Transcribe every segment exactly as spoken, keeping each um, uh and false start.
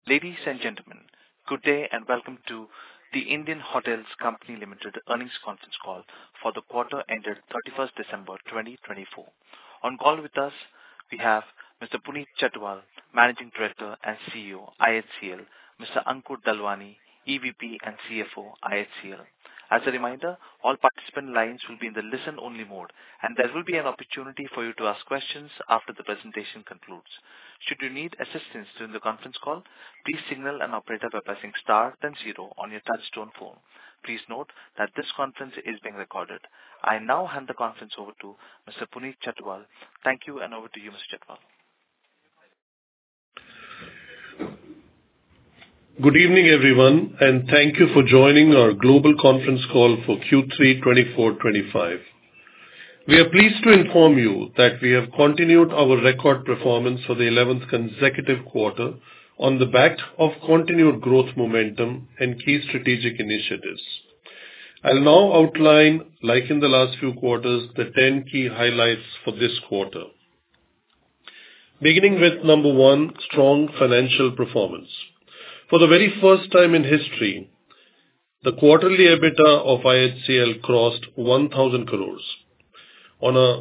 Ladies and gentlemen, good day and welcome to the Indian Hotels Company Limited earnings conference call for the quarter ended thirty-first December twenty twenty-four. On call with us, we have Mister Puneet Chhatwal, Managing Director and C E O, I H C L, Mister Ankur Dalwani, E V P and C F O, I H C L. As a reminder, all participant lines will be in the listen-only mode, and there will be an opportunity for you to ask questions after the presentation concludes. Should you need assistance during the conference call, please signal an operator by pressing star then zero on your touchtone phone. Please note that this conference is being recorded. I now hand the conference over to Mister Puneet Chhatwal. Thank you, and over to you, Mister Chhatwal. Good evening, everyone, and thank you for joining our global conference call for Q three twenty-four twenty-five. We are pleased to inform you that we have continued our record performance for the eleventh consecutive quarter on the back of continued growth momentum and key strategic initiatives. I'll now outline, like in the last few quarters, the ten key highlights for this quarter. Beginning with number one, strong financial performance. For the very first time in history, the quarterly EBITDA of I H C L crossed one thousand crores. On a,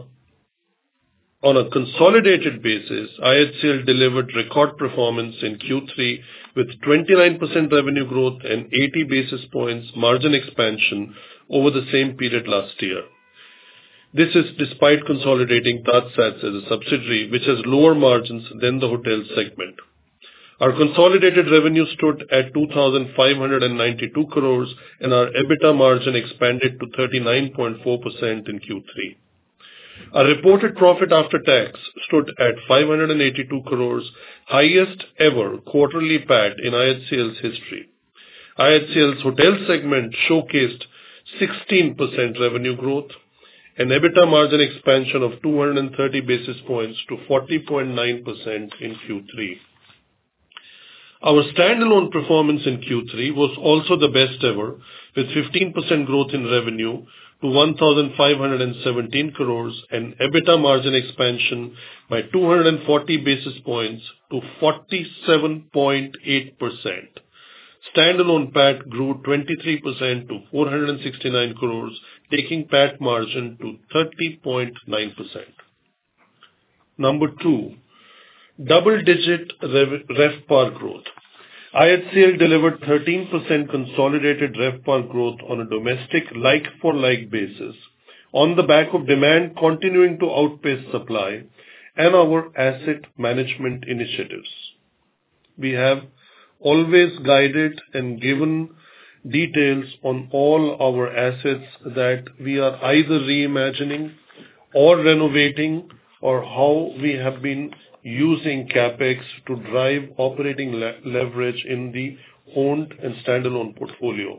on a consolidated basis, I H C L delivered record performance in Q three with twenty-nine percent revenue growth and eighty basis points margin expansion over the same period last year. This is despite consolidating TajSATS as a subsidiary, which has lower margins than the hotel segment. Our consolidated revenue stood at two thousand five hundred ninety-two crores and our EBITDA margin expanded to thirty-nine point four percent in Q three. Our reported profit after tax stood at five hundred eighty-two crores, highest ever quarterly P A T in I H C L's history. I H C L's hotel segment showcased sixteen percent revenue growth and EBITDA margin expansion of two hundred thirty basis points to forty point nine percent in Q three. Our standalone performance in Q three was also the best ever, with fifteen percent growth in revenue to one thousand five hundred seventeen crores and EBITDA margin expansion by two hundred forty basis points to forty-seven point eight percent. Standalone P A T grew twenty-three percent to four hundred sixty-nine crores, taking P A T margin to thirty point nine percent. Number two, double-digit rev- RevPAR growth. I H C L delivered thirteen percent consolidated RevPAR growth on a domestic like-for-like basis on the back of demand continuing to outpace supply and our asset management initiatives. We have always guided and given details on all our assets that we are either reimagining or renovating, or how we have been using CapEx to drive operating le- leverage in the owned and standalone portfolio.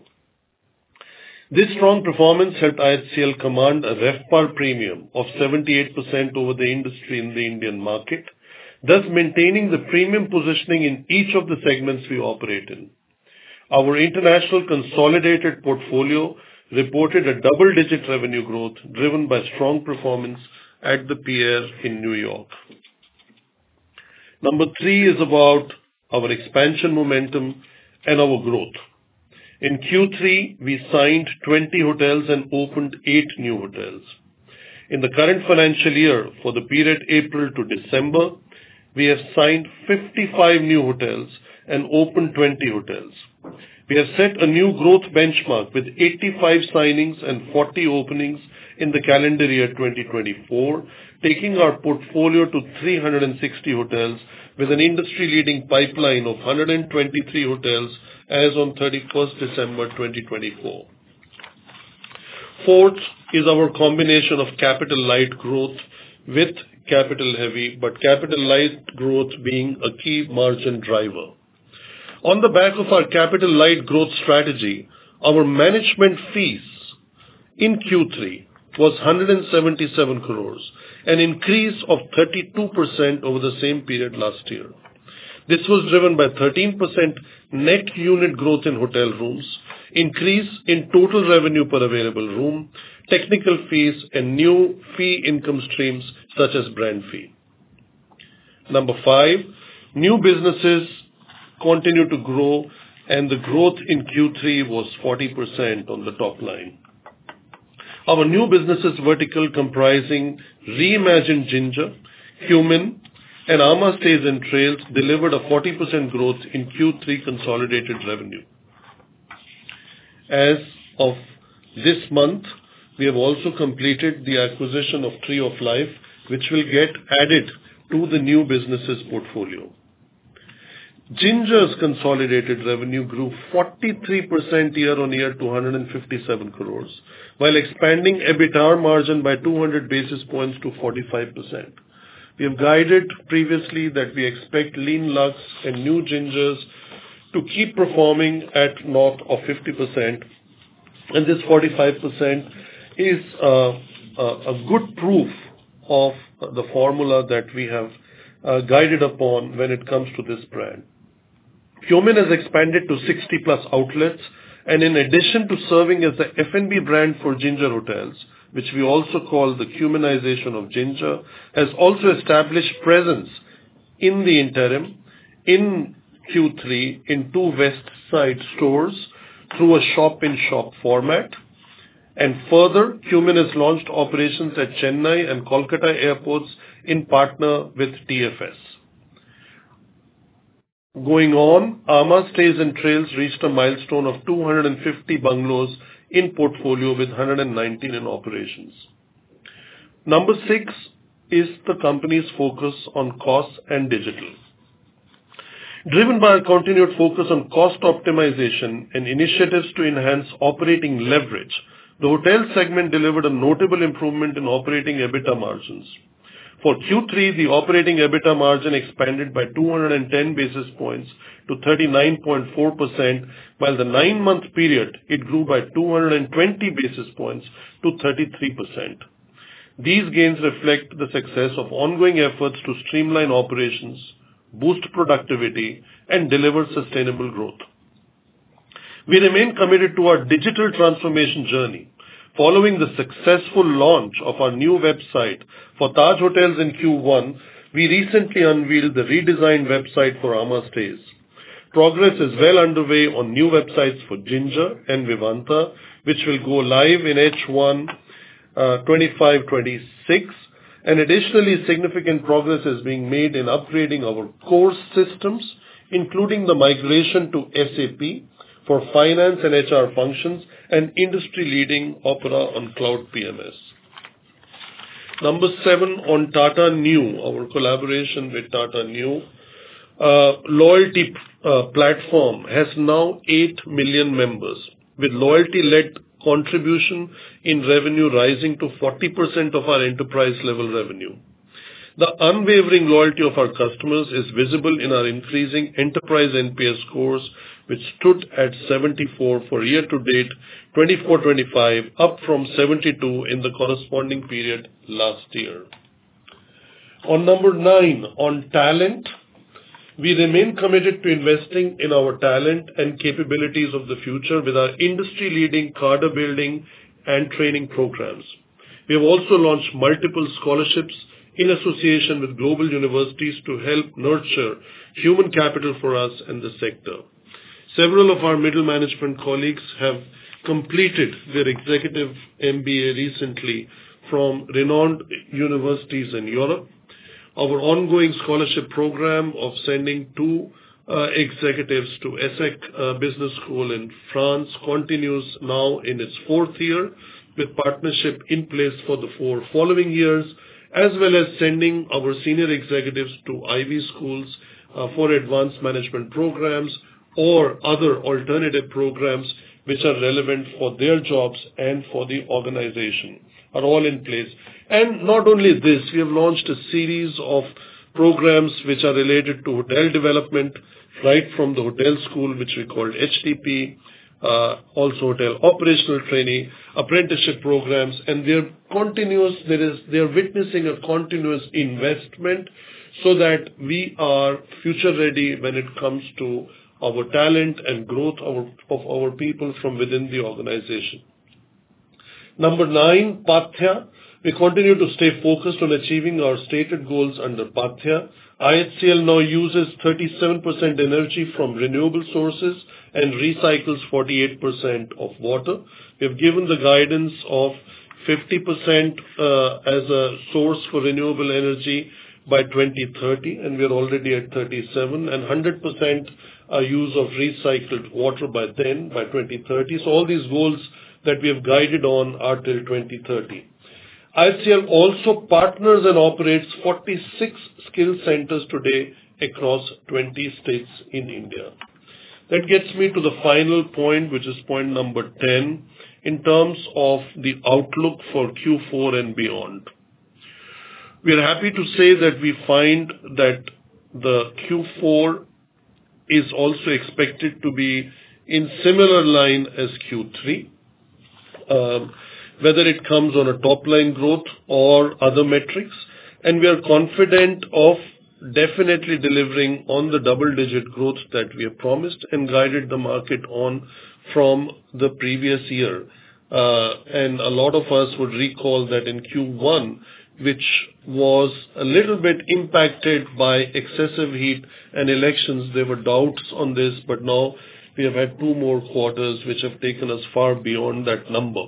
This strong performance helped I H C L command a RevPAR premium of seventy-eight percent over the industry in the Indian market, thus maintaining the premium positioning in each of the segments we operate in. Our international consolidated portfolio reported a double-digit revenue growth driven by strong performance at the Pierre in New York. Number three is about our expansion momentum and our growth. In Q three, we signed twenty hotels and opened eight new hotels. In the current financial year, for the period April to December, we have signed fifty-five new hotels and opened twenty hotels. We have set a new growth benchmark with eighty-five signings and forty openings in the calendar year twenty twenty-four, taking our portfolio to three hundred sixty hotels with an industry-leading pipeline of one hundred twenty-three hotels as on thirty-first December twenty twenty-four. Fourth is our combination of capital-light growth with capital-heavy, but capital-light growth being a key margin driver. On the back of our capital-light growth strategy, our management fees in Q three was one hundred seventy-seven crores, an increase of thirty-two percent over the same period last year. This was driven by thirteen percent net unit growth in hotel rooms, increase in total revenue per available room, technical fees, and new fee income streams such as brand fee. Number five, new businesses continue to grow, and the growth in Q three was forty percent on the top line. Our new businesses vertical comprising Reimagined Ginger, Qmin, and amã Stays and Trails delivered a forty percent growth in Q three consolidated revenue. As of this month, we have also completed the acquisition of Tree of Life, which will get added to the new businesses portfolio. Ginger's consolidated revenue grew forty-three percent year-on-year to one hundred fifty-seven crores, while expanding EBITDA margin by two hundred basis points to forty-five percent. We have guided previously that we expect Lean Luxe and new Gingers to keep performing at north of fifty percent, and this forty-five percent is uh, a, a good proof of the formula that we have uh, guided upon when it comes to this brand. Qmin has expanded to sixty plus outlets, and in addition to serving as the F and B brand for Ginger hotels, which we also call the Qminization of Ginger, has also established presence in the interim in Q three in two West Side stores through a shop-in-shop format. And further, Qmin has launched operations at Chennai and Kolkata airports in partner with T F S. Going on, amã Stays and Trails reached a milestone of two hundred fifty bungalows in portfolio with one hundred nineteen in operations. Number six is the company's focus on costs and digital. Driven by a continued focus on cost optimization and initiatives to enhance operating leverage, the hotel segment delivered a notable improvement in operating EBITDA margins. For Q three, the operating EBITDA margin expanded by two hundred ten basis points to thirty-nine point four percent, while the nine-month period it grew by two hundred twenty basis points to thirty-three percent. These gains reflect the success of ongoing efforts to streamline operations, boost productivity, and deliver sustainable growth. We remain committed to our digital transformation journey. Following the successful launch of our new website for Taj Hotels in Q one, we recently unveiled the redesigned website for amã Stays. Progress is well underway on new websites for Ginger and Vivanta, which will go live in H one uh, twenty-five twenty-six. And additionally, significant progress is being made in upgrading our core systems, including the migration to S A P for finance and H R functions, and industry-leading Opera on Cloud P M S. Number seven, on Tata Neu, our collaboration with Tata Neu, uh, loyalty uh, platform has now eight million members, with loyalty-led contribution in revenue rising to forty percent of our enterprise-level revenue. The unwavering loyalty of our customers is visible in our increasing enterprise N P S scores, which stood at seventy-four for year-to-date twenty-four twenty-five, up from seventy-two in the corresponding period last year. On number nine, on talent, we remain committed to investing in our talent and capabilities of the future with our industry-leading cadre building and training programs. We have also launched multiple scholarships in association with global universities to help nurture human capital for us and the sector. Several of our middle management colleagues have completed their executive M B A recently from renowned universities in Europe. Our ongoing scholarship program of sending two uh, executives to ESSEC uh, Business School in France continues now in its fourth year, with partnership in place for the four following years, as well as sending our senior executives to Ivy schools uh, for advanced management programs or other alternative programs which are relevant for their jobs and for the organization, are all in place. And not only this, we have launched a series of programs which are related to hotel development, right from the hotel school, which we call H T P, uh, also hotel operational training, apprenticeship programs, and they're continuous, there is, they're witnessing a continuous investment so that we are future ready when it comes to our talent and growth of, of our people from within the organization. Number nine, Paathya, We continue to stay focused on achieving our stated goals under Paathya. I H C L now uses thirty-seven percent energy from renewable sources and recycles forty-eight percent of water. We have given the guidance of fifty percent uh, as a source for renewable energy by twenty thirty, and we are already at thirty-seven, and one hundred percent uh, use of recycled water by then, by twenty thirty. So all these goals that we have guided on are till twenty thirty. I H C L also partners and operates forty-six skill centers today across twenty states in India. That gets me to the final point, which is point number ten, in terms of the outlook for Q four and beyond. We are happy to say that we find that the Q four is also expected to be in similar line as Q three. Um, whether it comes on a top-line growth or other metrics, and we are confident of definitely delivering on the double-digit growth that we have promised and guided the market on from the previous year. Uh, and a lot of us would recall that in Q one, which was a little bit impacted by excessive heat and elections, there were doubts on this, but now we have had two more quarters which have taken us far beyond that number.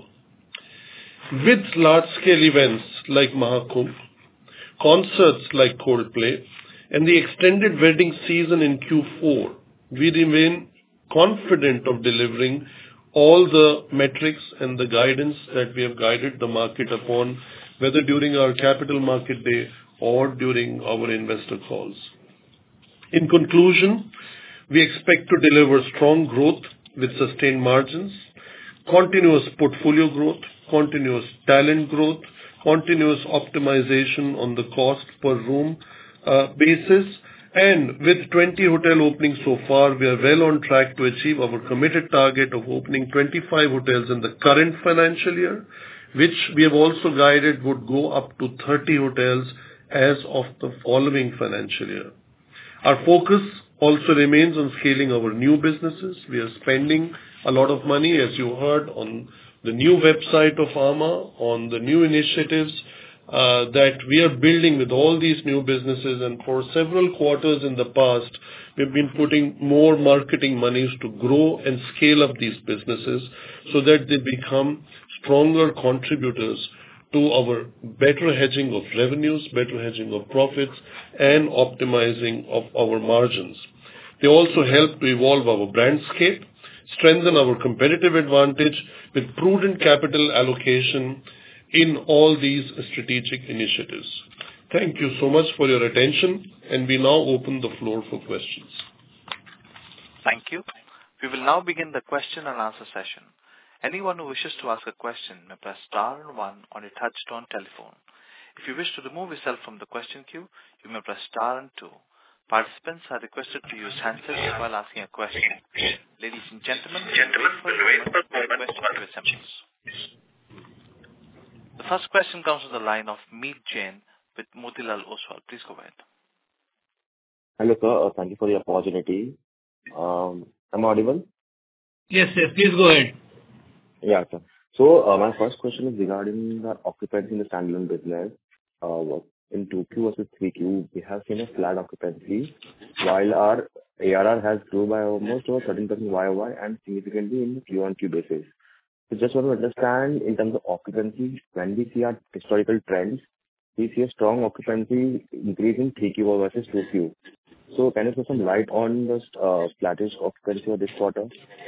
With large-scale events like Mahakumbh, concerts like Coldplay, and the extended wedding season in Q four, we remain confident of delivering all the metrics and the guidance that we have guided the market upon, whether during our Capital Market Day or during our investor calls. In conclusion, we expect to deliver strong growth with sustained margins, continuous portfolio growth, continuous talent growth, continuous optimization on the cost per room uh, basis, and with twenty hotel openings so far, we are well on track to achieve our committed target of opening twenty-five hotels in the current financial year, which we have also guided would go up to thirty hotels as of the following financial year. Our focus also remains on scaling our new businesses. We are spending a lot of money, as you heard, on the new website of amã, on the new initiatives uh, that we are building with all these new businesses. And for several quarters in the past, we've been putting more marketing monies to grow and scale up these businesses so that they become stronger contributors to our better hedging of revenues, better hedging of profits, and optimizing of our margins. They also help to evolve our brandscape, strengthen our competitive advantage with prudent capital allocation in all these strategic initiatives. Thank you so much for your attention, and we now open the floor for questions. Thank you. We will now begin the question and answer session. Anyone who wishes to ask a question may press star and one on your touch-tone telephone. If you wish to remove yourself from the question queue, you may press star and two. Participants are requested to use handsets while asking a question. Ladies and gentlemen, gentlemen wait for a moment for the question to assemble. The first question comes from the line of Meet Jain with Motilal Oswal. Please go ahead. Hello, sir. Uh, thank you for the opportunity. Um, am I audible? Yes, yes. Please go ahead. Yeah, sir. So uh, my first question is regarding the occupancy in the standalone business. Uh, in two Q versus three Q, we have seen a flat occupancy, while our A R R has grew by almost over thirteen percent Y O Y and significantly in the Q on Q basis. So just want to understand in terms of occupancy, when we see our historical trends, we see a strong occupancy increase in three Q versus two Q. So can you throw some light on the uh, flattish occupancy for this quarter?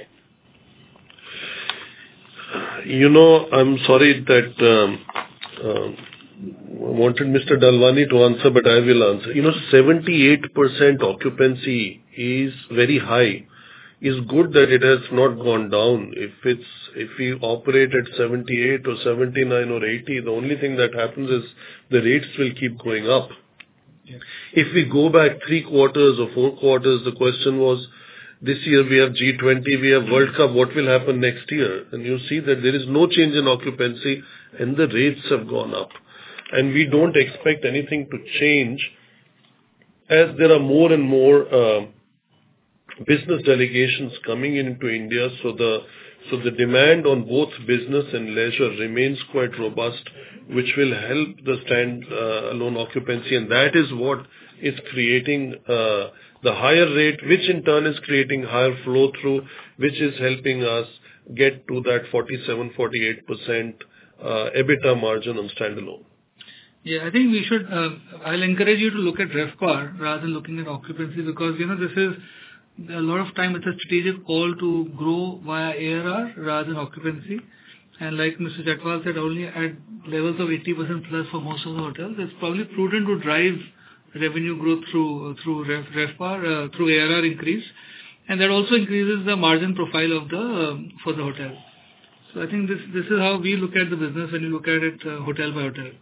You know, I'm sorry that um, uh, I wanted Mister Dalwani to answer, but I will answer. You know, seventy-eight percent occupancy is very high. It's good that it has not gone down. If it's if we operate at seventy-eight or seventy-nine or eighty, the only thing that happens is the rates will keep going up. Yeah. If we go back three quarters or four quarters, the question was, this year we have G twenty, we have World Cup, what will happen next year? And you see that there is no change in occupancy and the rates have gone up. And we don't expect anything to change as there are more and more uh, business delegations coming into India. So the so the demand on both business and leisure remains quite robust, which will help the stand-alone occupancy, and that is what is creating uh, the higher rate, which in turn is creating higher flow through, which is helping us get to that forty-seven, forty-eight percent uh, EBITDA margin on standalone. Yeah, I think we should. Uh, I'll encourage you to look at RevPAR rather than looking at occupancy, because you know this is a lot of time it's a strategic call to grow via A R R rather than occupancy. And like Mister Chhatwal said, only at levels of eighty percent plus for most of the hotels, it's probably prudent to drive revenue growth through through Rev, RevPAR, uh, through A R R increase, and that also increases the margin profile of the um, for the hotel. So I think this this is how we look at the business when you look at it uh, hotel by hotel.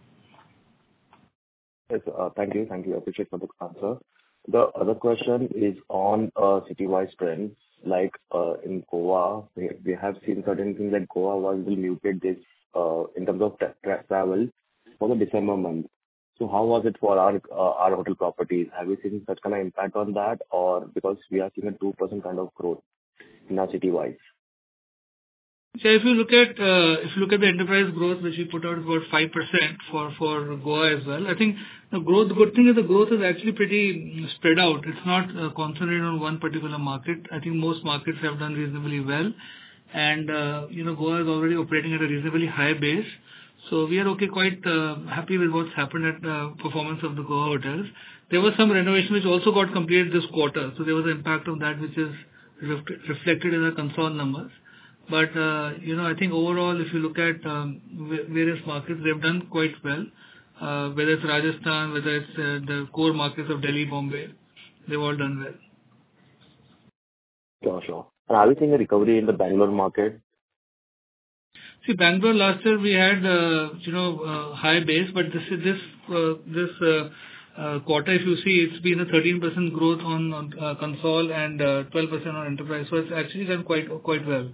Yes, uh, thank you. Thank you. I appreciate for the answer. The other question is on uh, city-wise trends. Like uh, in Goa, we, we have seen certain things like Goa was a little muted this uh, in terms of tra- tra- travel for the December month. So how was it for our uh, our hotel properties? Have you seen such kind of impact on that, or because we are seeing a two percent kind of growth in our city-wise? So if you look at uh, if you look at the enterprise growth, which we put out about five percent for for Goa as well, I think the growth. The good thing is the growth is actually pretty spread out. It's not uh, concentrated on one particular market. I think most markets have done reasonably well, and uh, you know Goa is already operating at a reasonably high base. So we are okay, quite uh, happy with what's happened at uh, performance of the Goa hotels. There was some renovation which also got completed this quarter, so there was an impact of that which is ref- reflected in the consolidated numbers. But, uh, you know, I think overall, if you look at um, various markets, they've done quite well. Uh, whether it's Rajasthan, whether it's uh, the core markets of Delhi, Bombay, they've all done well. Sure, sure. And are we seeing a recovery in the Bangalore market? See, Bangalore last year we had, uh, you know, uh, high base, but this is this uh, this uh, uh, quarter, if you see, it's been a thirteen percent growth on, on uh, console and uh, twelve percent on enterprise. So it's actually done quite quite well.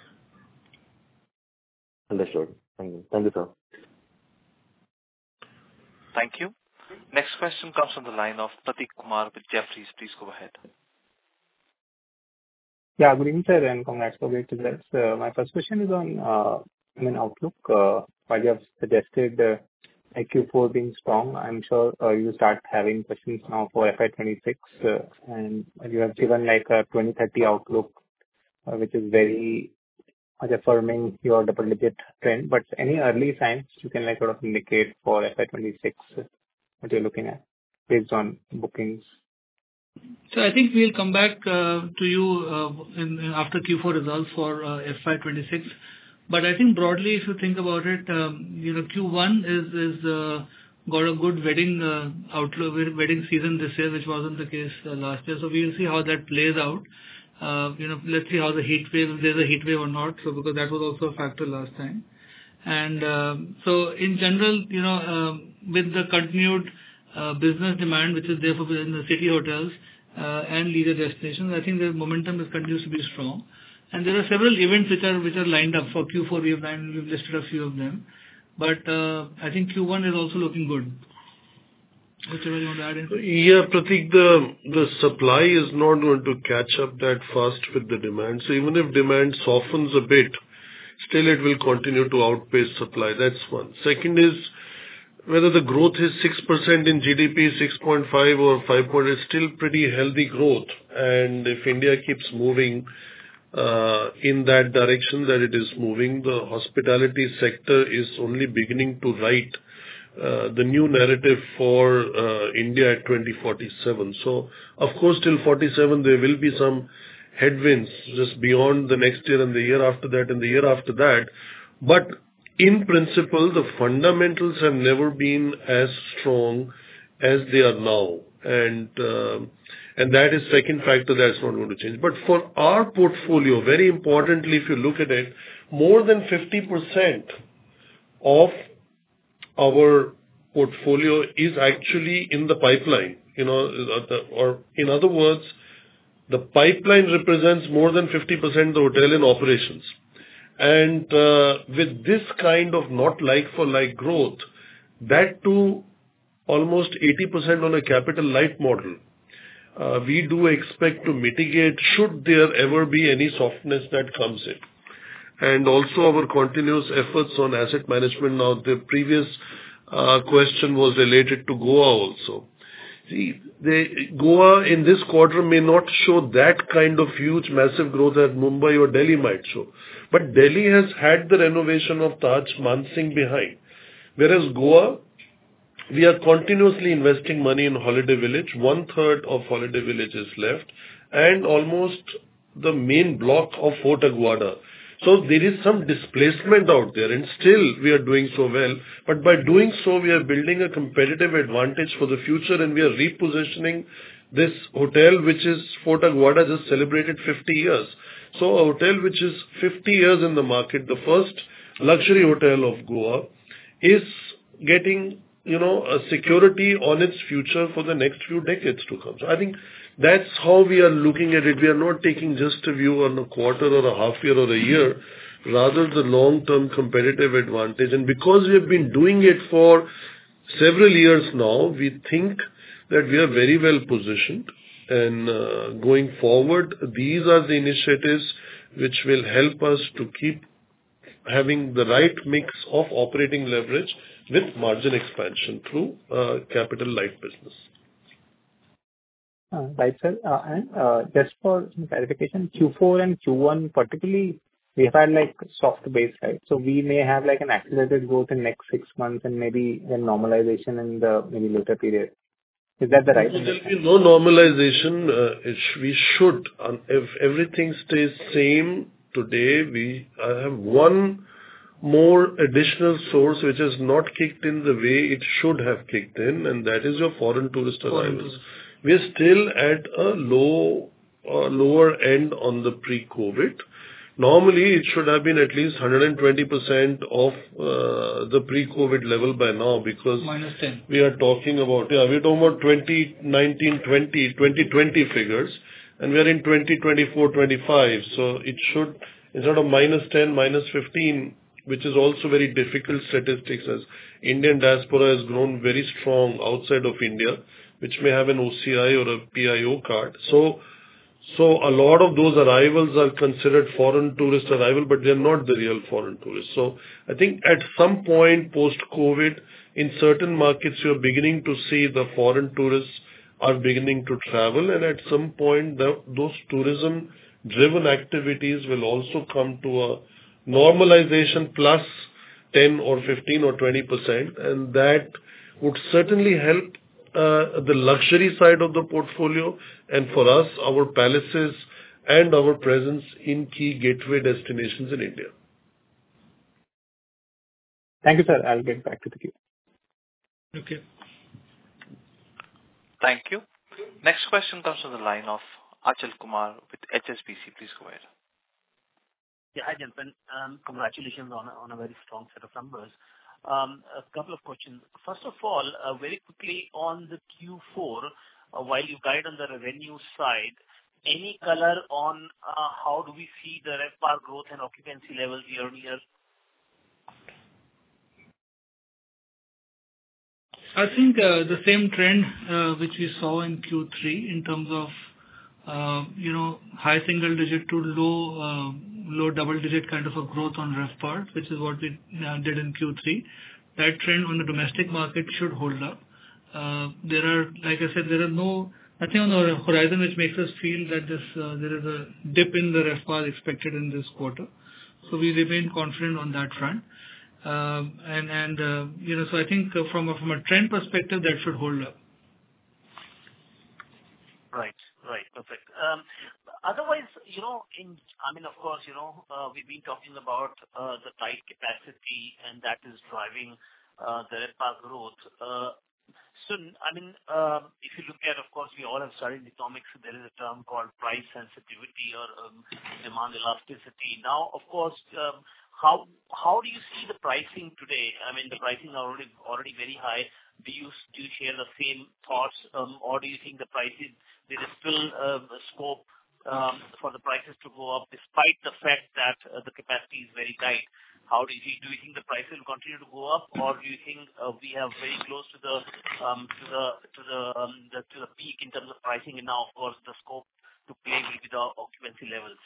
Understood. Thank you. Thank you, sir. Thank you. Next question comes from the line of Prateek Kumar with Jefferies. Please go ahead. Yeah, good evening, sir, and congrats for great results. Uh, My first question is on, uh, I mean, outlook. Uh, While you have suggested uh, Q four being strong, I'm sure uh, you start having questions now for F Y twenty-six, uh, and you have given like a twenty thirty outlook, uh, which is very much affirming your double-digit trend. But any early signs you can like sort of indicate for F Y twenty-six, uh, what you're looking at based on bookings? So I think we'll come back uh, to you uh, in, in after Q four results for uh, F Y twenty-six. But I think broadly, if you think about it, um, you know, Q one is is uh, got a good wedding uh, outlook, wedding season this year, which wasn't the case uh, last year. So we will see how that plays out. Uh, you know, let's see how the heat wave, if there's a heat wave or not. So because that was also a factor last time. And um, so in general, you know, um, with the continued uh, business demand, which is there for in the city hotels uh, and leisure destinations, I think the momentum is continues to be strong. And there are several events which are which are lined up for Q four. We have lined, we've listed a few of them, but uh, I think Q one is also looking good. Whichever you want to add in. Yeah, Prateek, the the supply is not going to catch up that fast with the demand. So even if demand softens a bit, still it will continue to outpace supply. That's one. Second is whether the growth is six percent in G D P, six point five or five point, it's still pretty healthy growth. And if India keeps moving uh, in that direction that it is moving, the hospitality sector is only beginning to write uh, the new narrative for uh, India at twenty forty-seven. So, of course, till forty-seven there will be some headwinds just beyond the next year and the year after that and the year after that. But in principle, the fundamentals have never been as strong as they are now. And uh, and that is second factor that's not going to change. But for our portfolio, very importantly, if you look at it, more than fifty percent of our portfolio is actually in the pipeline. You know, or in other words, the pipeline represents more than fifty percent of the hotel in operations. And uh, with this kind of not like-for-like growth, that too almost eighty percent on a capital light model, uh, we do expect to mitigate should there ever be any softness that comes in. And also our continuous efforts on asset management. Now, the previous uh, question was related to Goa also. See, the Goa in this quarter may not show that kind of huge, massive growth as Mumbai or Delhi might show. But Delhi has had the renovation of Taj Mansingh behind. Whereas Goa, we are continuously investing money in Holiday Village. One third of Holiday Village is left, and almost the main block of Fort Aguada. So there is some displacement out there, and still we are doing so well. But by doing so, we are building a competitive advantage for the future, and we are repositioning this hotel, which is Fort Aguada, just celebrated fifty years. So a hotel which is fifty years in the market, the first luxury hotel of Goa, is getting, you know, a security on its future for the next few decades to come. So I think that's how we are looking at it. We are not taking just a view on a quarter or a half year or a year, rather the long-term competitive advantage. And because we have been doing it for several years now, we think that we are very well positioned. And uh, going forward, these are the initiatives which will help us to keep having the right mix of operating leverage with margin expansion through uh, capital light business. Uh, Right, sir. Uh, And uh, just for some clarification, Q four and Q one particularly, we have had like soft base, right? So we may have like an accelerated growth in next six months and maybe then normalization in the maybe later period. Is that the right There will understanding? be no normalization. uh, it sh- We should, um, if everything stays same today, we uh, have one more additional source which has not kicked in the way it should have kicked in, and that is your foreign tourist Foreign arrivals. tourists. We are still at a low, uh, lower end on the pre-COVID. Normally, it should have been at least one hundred twenty percent of uh, the pre-COVID level by now, because minus ten. we are talking about, yeah, we're talking about twenty nineteen, twenty, twenty twenty figures, and we are in twenty twenty-four, twenty-five. So it should, instead of minus ten, minus fifteen, which is also very difficult statistics, as Indian diaspora has grown very strong outside of India, which may have an O C I or a P I O card. So, so a lot of those arrivals are considered foreign tourist arrival, but they're not the real foreign tourists. So I think at some point post-COVID, in certain markets, you're beginning to see the foreign tourists are beginning to travel, and at some point, the, those tourism-driven activities will also come to a normalization plus ten or fifteen or twenty percent, and that would certainly help uh, the luxury side of the portfolio, and for us, our palaces and our presence in key gateway destinations in India. Thank you, sir. I'll get back to the queue. Okay. Thank you. Next question comes from the line of Achal Kumar with H S B C. Please go ahead. Yeah, hi, gentlemen. Um, Congratulations on a on a very strong set of numbers. Um, A couple of questions. First of all, uh, very quickly on the Q four, uh, while you guide on the revenue side, any color on uh, how do we see the RevPAR growth and occupancy levels year-on-year? I think uh, the same trend uh, which we saw in Q three in terms of uh, you know high single digit to low uh, low double digit kind of a growth on RevPAR, which is what we uh, did in Q three. That trend on the domestic market should hold up. Uh, there are, like I said, there are no nothing on the horizon which makes us feel that this uh, there is a dip in the RevPAR expected in this quarter. So we remain confident on that front. Um, and and uh, you know, so I think uh, from a, from a trend perspective, that should hold up. Right. Right. Perfect. Um, Otherwise, you know, in, I mean, of course, you know, uh, we've been talking about uh, the tight capacity, and that is driving uh, the RevPAR growth. Uh, So, I mean, um, if you look at, of course, we all have studied economics, there is a term called price sensitivity or um, demand elasticity. Now, of course, um, how how do you see the pricing today? I mean, the pricing are already already very high. Do you do you share the same thoughts, um, or do you think the prices, there is still uh, a scope um, for the prices to go up despite the fact that uh, the capacity is very tight? How do you think, do you think the prices will continue to go up, or do you think uh, we have very close to the um, to the to the, um, the to the peak in terms terms of pricing, and now, of course, the scope to play will be the occupancy levels?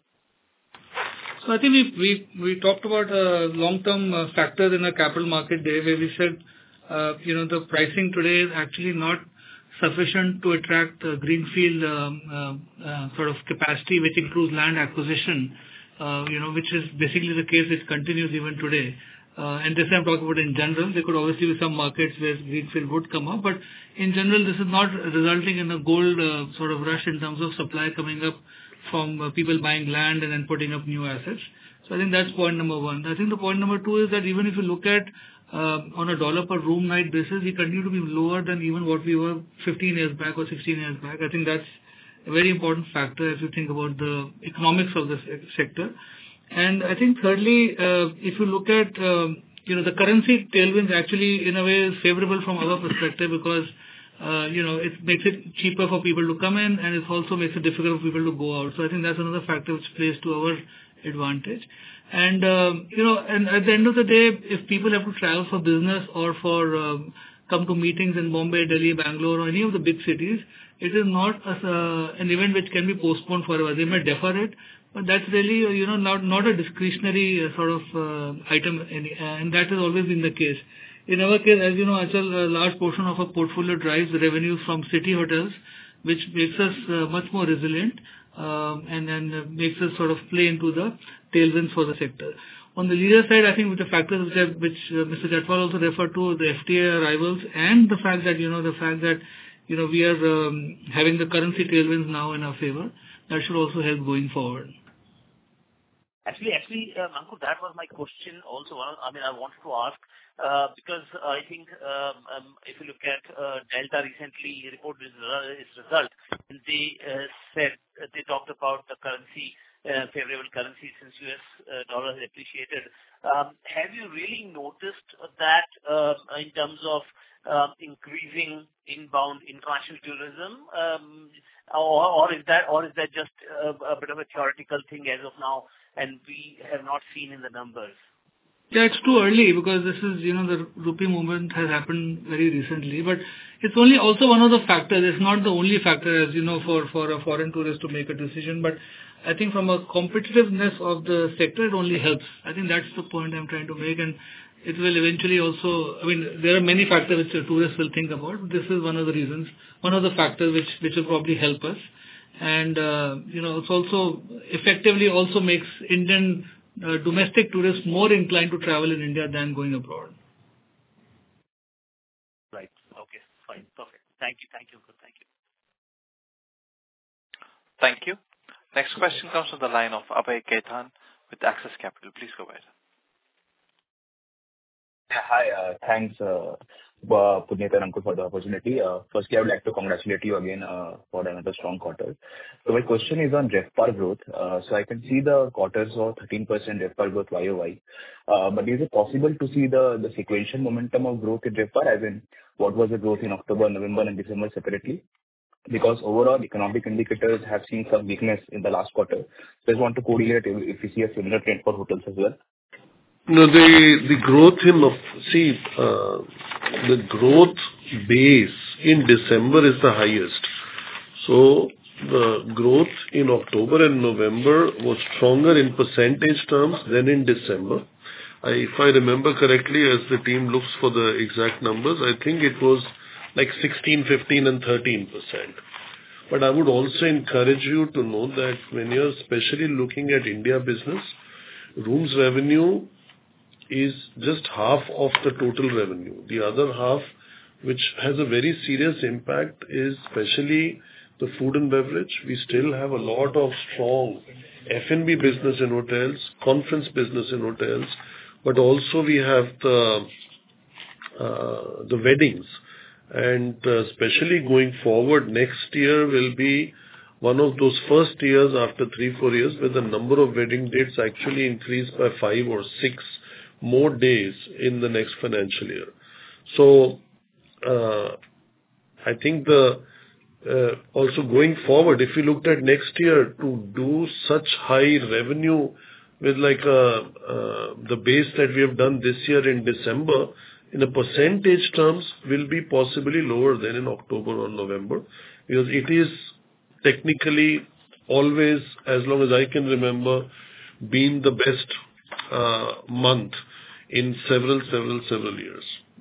So I think we we we talked about uh, long-term uh, factors in our capital market day, where we said, uh, you know, the pricing today is actually not sufficient to attract uh, greenfield um, uh, uh, sort of capacity, which includes land acquisition, uh, you know, which is basically the case which continues even today. Uh, and this I'm talking about in general. There could obviously be some markets where greenfield would come up, but in general, this is not resulting in a gold uh, sort of rush in terms of supply coming up from uh, people buying land and then putting up new assets. So I think that's point number one. I think the point number two is that even if you look at uh, on a dollar per room night basis, we continue to be lower than even what we were fifteen years back or sixteen years back. I think that's a very important factor if you think about the economics of the sector. And I think thirdly, uh, if you look at um, you know the currency tailwinds actually in a way is favorable from our perspective because uh, you know it makes it cheaper for people to come in and it also makes it difficult for people to go out. So I think that's another factor which plays to our advantage. And um, you know, and at the end of the day, if people have to travel for business or for um, come to meetings in Bombay, Delhi, Bangalore, or any of the big cities, it is not a, uh, an event which can be postponed forever. They may defer it, but that's really uh, you know not not a discretionary uh, sort of uh, item, any, uh, and that has always been the case. In our case, as you know, Achal, a large portion of our portfolio drives the revenue from city hotels, which makes us uh, much more resilient. Um, and then uh, makes us sort of play into the tailwinds for the sector. On the leisure side, I think with the factors which, have, which uh, Mister Chhatwal also referred to, the F T A arrivals and the fact that, you know, the fact that, you know, we are um, having the currency tailwinds now in our favor, that should also help going forward. Actually, actually, uh, Ankur, that was my question also. I mean, I wanted to ask, uh, because I think um, um, if you look at uh, Delta recently reported its result, and they uh, said, uh, they talked about the currency, uh, favorable currency since U S uh, dollar has appreciated. Um, have you really noticed that uh, in terms of uh, increasing inbound international tourism, um, or, or is that or is that just a, a bit of a theoretical thing as of now, and we have not seen in the numbers? Yeah, it's too early because this is, you know, the rupee movement has happened very recently, but it's only also one of the factors. It's not the only factor, as you know, for, for a foreign tourist to make a decision, but I think from a competitiveness of the sector, it only helps. I think that's the point I'm trying to make, and it will eventually also, I mean, there are many factors which the tourists will think about. This is one of the reasons, one of the factors which, which will probably help us. And, uh, you know, it's also effectively also makes Indian uh, domestic tourists more inclined to travel in India than going abroad. Right. Okay. Fine. Perfect. Thank you. Thank you. Good. Thank you. Thank you. Next question comes from the line of Abhay Ketan with Axis Capital. Please go ahead. Yeah, hi. Uh, thanks, uh, Puneet and Ankur, for the opportunity. Uh, firstly, I would like to congratulate you again uh, for another strong quarter. So my question is on RevPAR growth. Uh, so I can see the quarters of thirteen percent RevPAR growth Y O Y. Uh, but is it possible to see the, the sequential momentum of growth in RevPAR, as in what was the growth in October, November, and December separately? Because overall economic indicators have seen some weakness in the last quarter. So I just want to correlate if, if you see a similar trend for hotels as well. No, the the growth in of see uh, the growth base in December is the highest. So the growth in October and November was stronger in percentage terms than in December. I, if I remember correctly, as the team looks for the exact numbers, I think it was like sixteen, fifteen, and thirteen percent. But I would also encourage you to know that when you're especially looking at India business, rooms revenue is just half of the total revenue. The other half, which has a very serious impact, is especially the food and beverage. We still have a lot of strong F and B business in hotels, conference business in hotels, but also we have the uh, the weddings. And uh, especially going forward, next year will be one of those first years after three, four years where the number of wedding dates actually increased by five or six more days in the next financial year. So uh, I think the uh, also going forward, if you looked at next year to do such high revenue with like a, uh, the base that we have done this year in December, in a percentage terms will be possibly lower than in October or November. because it is technically always, as long as I can remember, been the best uh, month in several, several, several years.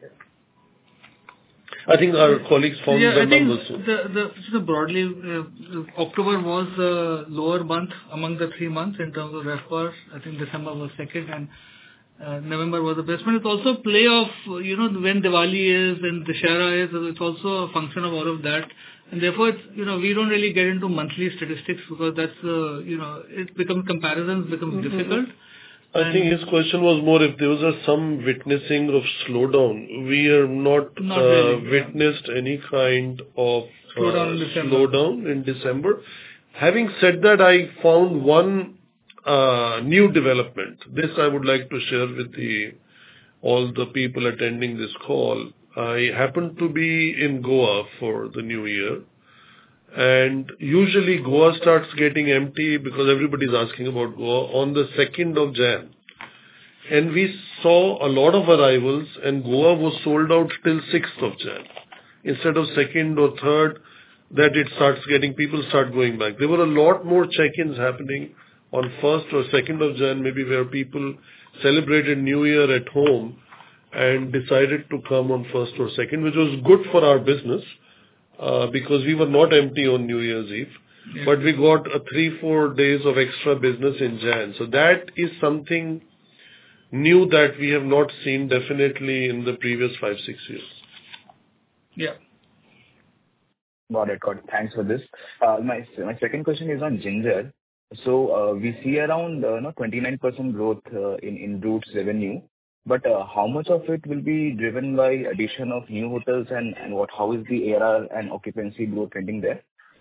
I think our colleagues found yeah, the I think numbers. The, the, so broadly, uh, October was the lower month among the three months in terms of RevPAR. I think December was second and uh, November was the best. But it's also play of, you know, when Diwali is and Dussehra is, it's also a function of all of that. And therefore, it's, you know, we don't really get into monthly statistics because that's, uh, you know, it becomes, comparisons becomes mm-hmm. difficult. I and think his question was more if there was a, some witnessing of slowdown. We have not, not uh, really, witnessed yeah. any kind of uh, slowdown, in December. slowdown in December. Having said that, I found one uh, new development. This I would like to share with the, all the people attending this call. I happened to be in Goa for the new year. And usually Goa starts getting empty because everybody's asking about Goa on the second of January. And we saw a lot of arrivals and Goa was sold out till sixth of January. Instead of second or third, that it starts getting, people start going back. There were a lot more check-ins happening on first or second of January, maybe where people celebrated New Year at home and decided to come on first or second, which was good for our business. Uh, because we were not empty on New Year's Eve, yeah. but we got a three, four days of extra business in Jan. So that is something new that we have not seen definitely in the previous five, six years. Yeah. Got it. Got it. Thanks for this. Uh, my my second question is on Ginger. So uh, we see around uh, no twenty-nine percent growth uh, in in Roots revenue. But uh, how much of it will be driven by addition of new hotels and, and what? How is the A R R and occupancy growth trending there?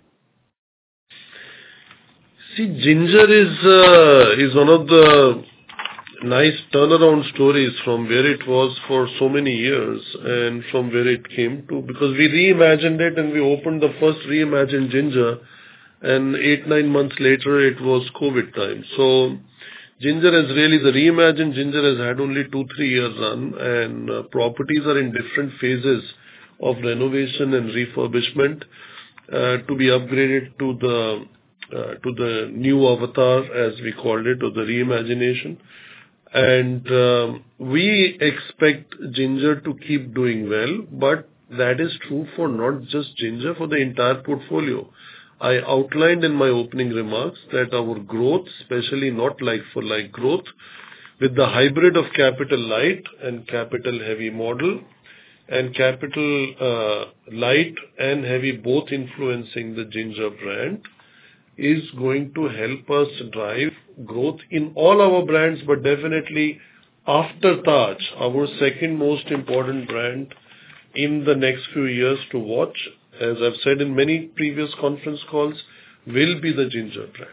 See, Ginger is uh, is one of the nice turnaround stories from where it was for so many years and from where it came to, because we reimagined it and we opened the first reimagined Ginger, and eight nine months later it was COVID time. So Ginger has really, the reimagined Ginger has had only two, three years run, and uh, properties are in different phases of renovation and refurbishment uh, to be upgraded to the uh, to the new avatar, as we called it, or the reimagination. And um, we expect Ginger to keep doing well, but that is true for not just Ginger, for the entire portfolio. I outlined in my opening remarks that our growth, especially not like-for-like growth, with the hybrid of capital light and capital heavy model, and capital uh, light and heavy both influencing the Ginger brand, is going to help us drive growth in all our brands, but definitely after Taj, our second most important brand in the next few years to watch, as I've said in many previous conference calls, will be the Ginger brand.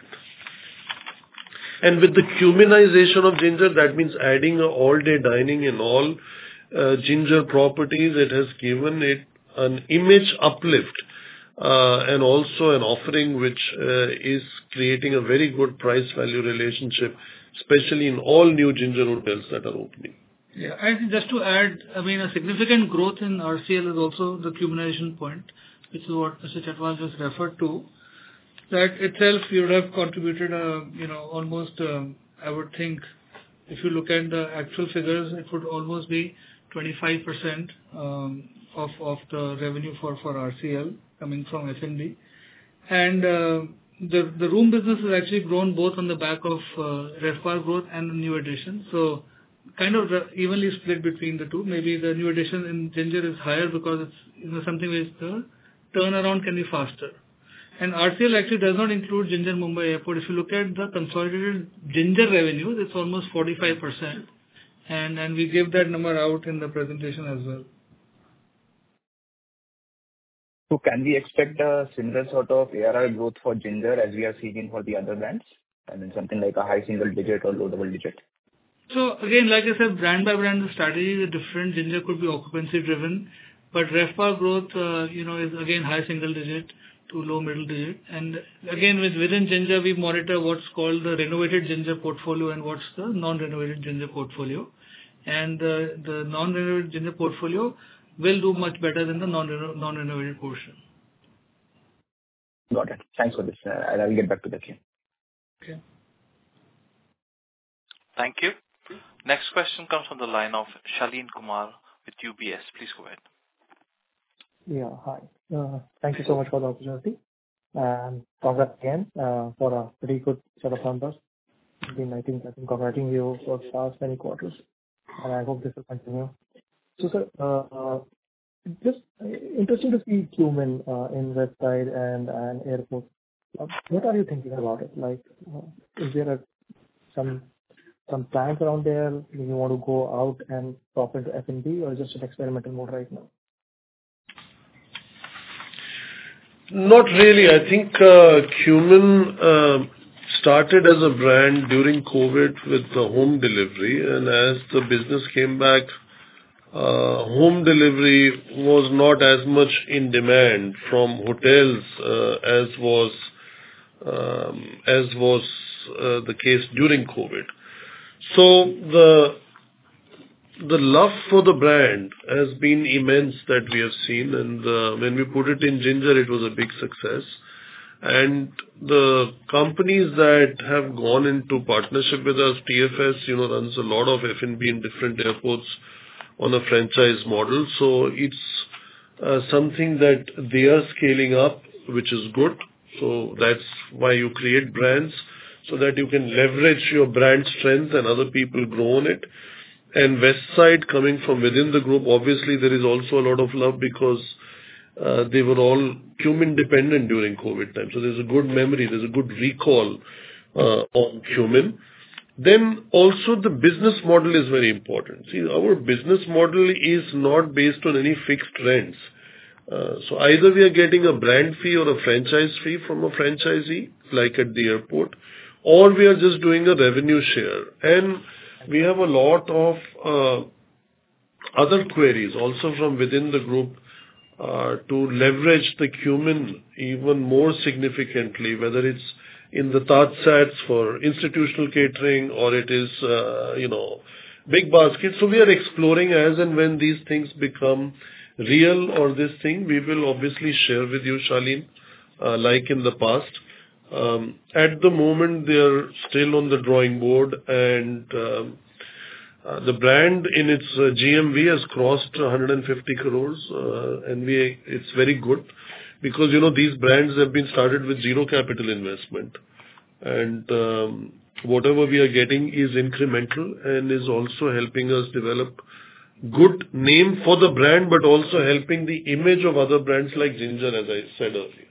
And with the Qminization of Ginger, that means adding all-day dining in all uh, Ginger properties, it has given it an image uplift uh, and also an offering which uh, is creating a very good price-value relationship, especially in all new Ginger hotels that are opening. Yeah, and just to add, I mean, a significant growth in R C L is also the Qminization point, which is what Mister Chhatwal just referred to. That itself would have contributed, uh, you know, almost, um, I would think, if you look at the actual figures, it would almost be twenty-five percent um, of of the revenue for, for R C L coming from F and B. And uh, the the room business has actually grown both on the back of uh, RevPAR growth and the new addition. So kind of evenly split between the two. Maybe the new addition in Ginger is higher because it's, you know, something which the turnaround can be faster. And R C L actually does not include Ginger Mumbai Airport. If you look at the consolidated Ginger revenues, it's almost forty-five percent. And, and we give that number out in the presentation as well. So can we expect a similar sort of A R R growth for Ginger as we are seeing for the other brands? I mean, something like a high single digit or low double digit? So again, like I said, brand by brand, the strategy is different. Ginger could be occupancy driven, but RevPAR growth, uh, you know, is again high single digit to low middle digit. And again, with within Ginger, we monitor what's called the renovated Ginger portfolio and what's the non-renovated Ginger portfolio. And uh, the non-renovated Ginger portfolio will do much better than the non non-renovated portion. Got it. Thanks for this. Uh, I'll I'll get back to the queue. Okay. Thank you. Next question comes from the line of Shaleen Kumar with U B S. Please go ahead. Yeah, hi. Uh, Thank you so much for the opportunity. And congrats again uh, for a pretty good set of numbers. I've been, I think, I've been congratulating you for the past many quarters, and I hope this will continue. So, sir, uh, uh, just uh, interesting to see Qmin uh, in Westside and and airport. Uh, What are you thinking about it? Like, uh, is there a some some plans around there? Do you want to go out and pop into F and B, or just an experimental mode right now? Not really. I think uh, Qmin uh, started as a brand during COVID with the home delivery, and as the business came back, uh, home delivery was not as much in demand from hotels uh, as was um, as was uh, the case during COVID. So the the love for the brand has been immense that we have seen, and uh, when we put it in Ginger, it was a big success. And the companies that have gone into partnership with us, T F S, you know, runs a lot of F and B in different airports on a franchise model. So it's uh, something that they are scaling up, which is good. So that's why you create brands, so that you can leverage your brand strength and other people grow on it. And Westside, coming from within the group, obviously there is also a lot of love because uh, they were all Qmin dependent during COVID time. So there's a good memory, there's a good recall uh, on Qmin. Then also the business model is very important. See, our business model is not based on any fixed rents. Uh, so either we are getting a brand fee or a franchise fee from a franchisee, like at the airport, or we are just doing a revenue share. And we have a lot of uh, other queries also from within the group uh, to leverage the Qmin even more significantly, whether it's in the TajSATs for institutional catering or it is, uh, you know, big baskets. So we are exploring as and when these things become real or this thing, we will obviously share with you, Shaleen, uh, like in the past. Um, at the moment, they are still on the drawing board, and um, uh, the brand in its uh, G M V has crossed one hundred fifty crores, uh, and we it's very good because, you know, these brands have been started with zero capital investment, and um, whatever we are getting is incremental and is also helping us develop good name for the brand, but also helping the image of other brands like Ginger, as I said earlier.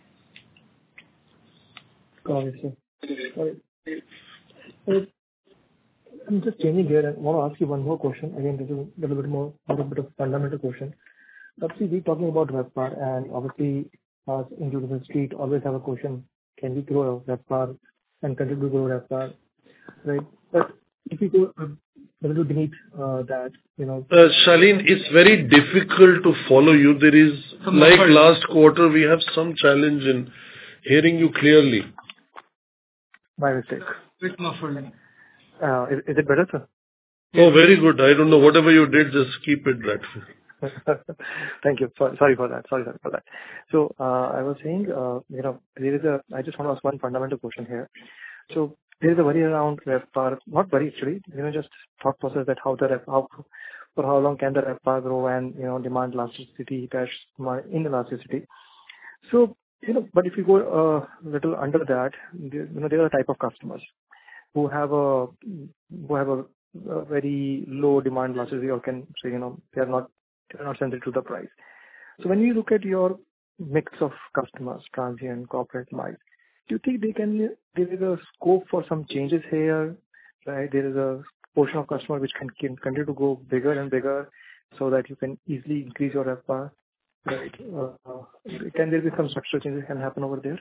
Got it, sir. Got it. Uh, I'm just changing here and want to ask you one more question. Again, this is a little bit more, a little bit of fundamental question. But see, we're talking about RevPAR, and obviously, us into the street always have a question: can we grow RevPAR and continue to grow RevPAR, right? But if we go a little beneath uh, that, you know, uh, Shaleen, it's very difficult to follow you. There is, Some like muffled. last quarter, we have some challenge in hearing you clearly. by mistake. Bit muffled. Uh, is, is it better, sir? Oh, very good. I don't know. Whatever you did, just keep it that way. Thank you. Sorry, sorry for that. Sorry, sorry for that. So, uh, I was saying, uh, you know, there is a, I just want to ask one fundamental question here. So, there is a worry around RevPAR, not worry actually, you know, just thought process that how the Rev, how, for how long can the RevPAR grow and, you know, demand elasticity, dash, in elasticity. So, you know, but if you go a little under that, you know, there are a type of customers who have a, who have a, a very low demand elasticity, or can say, you know, they are not, they are not sensitive to the price. So when you look at your mix of customers, transient, corporate, MICE, do you think they can, there is a scope for some changes here, right? There is a portion of customer which can, can continue to go bigger and bigger so that you can easily increase your RevPAR, right? Uh, uh, can there be some structural changes can happen over there?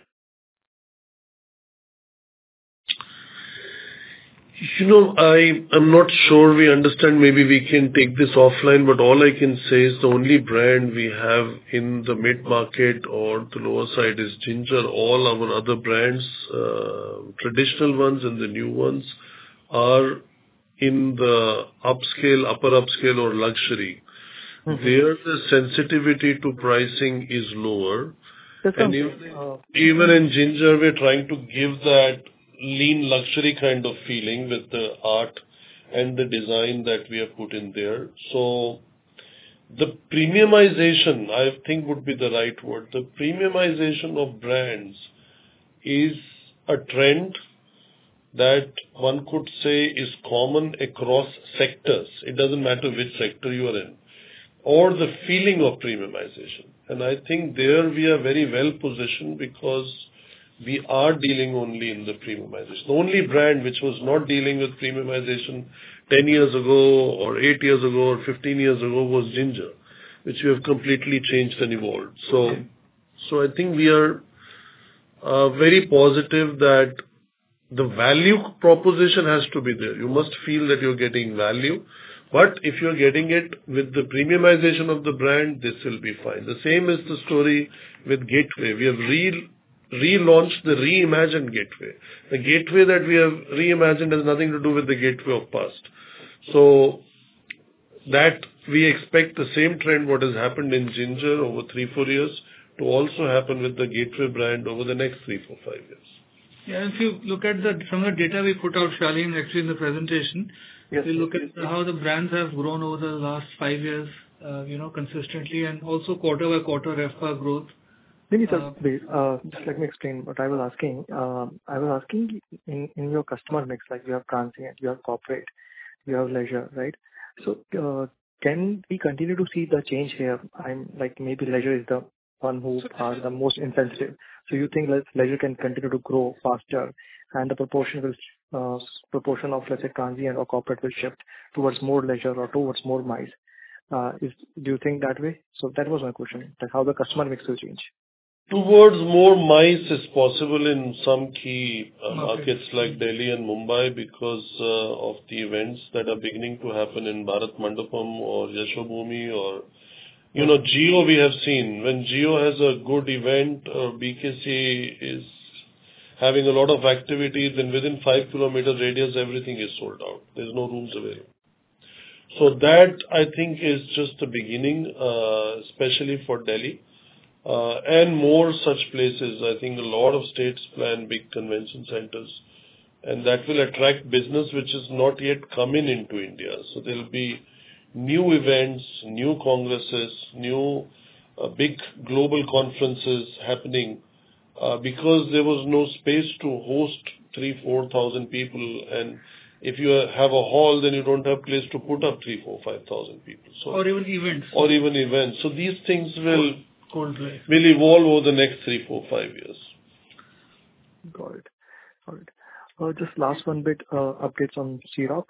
You know, I am not sure we understand. Maybe we can take this offline, but all I can say is the only brand we have in the mid-market or the lower side is Ginger. All our other brands, uh, traditional ones and the new ones, are in the upscale, upper upscale or luxury. Mm-hmm. There the sensitivity to pricing is lower. And even, uh, even in Ginger, we're trying to give that lean luxury kind of feeling with the art and the design that we have put in there. So the premiumization, I think, would be the right word. The premiumization of brands is a trend that one could say is common across sectors. It doesn't matter which sector you are in, or the feeling of premiumization. And I think there we are very well positioned because we are dealing only in the premiumization. The only brand which was not dealing with premiumization ten years ago or eight years ago or fifteen years ago was Ginger, which we have completely changed and evolved. So, so I think we are uh, very positive that the value proposition has to be there. You must feel that you're getting value. But if you're getting it with the premiumization of the brand, this will be fine. The same is the story with Gateway. We have re- relaunched the reimagined Gateway. The Gateway that we have reimagined has nothing to do with the Gateway of past. So that we expect the same trend what has happened in Ginger over three, four years to also happen with the Gateway brand over the next three, four, five years. Yeah, if you look at the some of the data we put out, Shaleen, actually in the presentation, yes, we look at how the brands have grown over the last five years, uh, you know, consistently, and also quarter by quarter RevPAR growth. Maybe, sir, wait, uh, just let me explain what I was asking. Um, I was asking in, in your customer mix, like you have transient, you have corporate, you have leisure, right? So, uh, can we continue to see the change here? I'm like, maybe leisure is the one who are the most insensitive. So you think le- leisure can continue to grow faster and the proportion will, uh, proportion of, let's say, transient or corporate will shift towards more leisure or towards more MICE. Uh, is, do you think that way? So that was my question, like how the customer mix will change. Towards more MICE is possible in some key uh, markets like Delhi and Mumbai because uh, of the events that are beginning to happen in Bharat Mandapam or Yashobhumi or, you know, Jio we have seen. When Jio has a good event or B K C is having a lot of activity, then within five kilometer radius everything is sold out. There's no rooms available. So that I think is just the beginning, uh, especially for Delhi. Uh, and more such places. I think a lot of states plan big convention centers, and that will attract business which is not yet coming into India. So there will be new events, new congresses, new uh, big global conferences happening uh, because there was no space to host three, four thousand people, and if you have a hall, then you don't have place to put up three, four, five thousand people. So, or even events. Or even events. So these things will. Coldplay. Will evolve over the next three, four, five years. Got it. Got it. Uh, just last one bit, uh, updates on Sea Rock.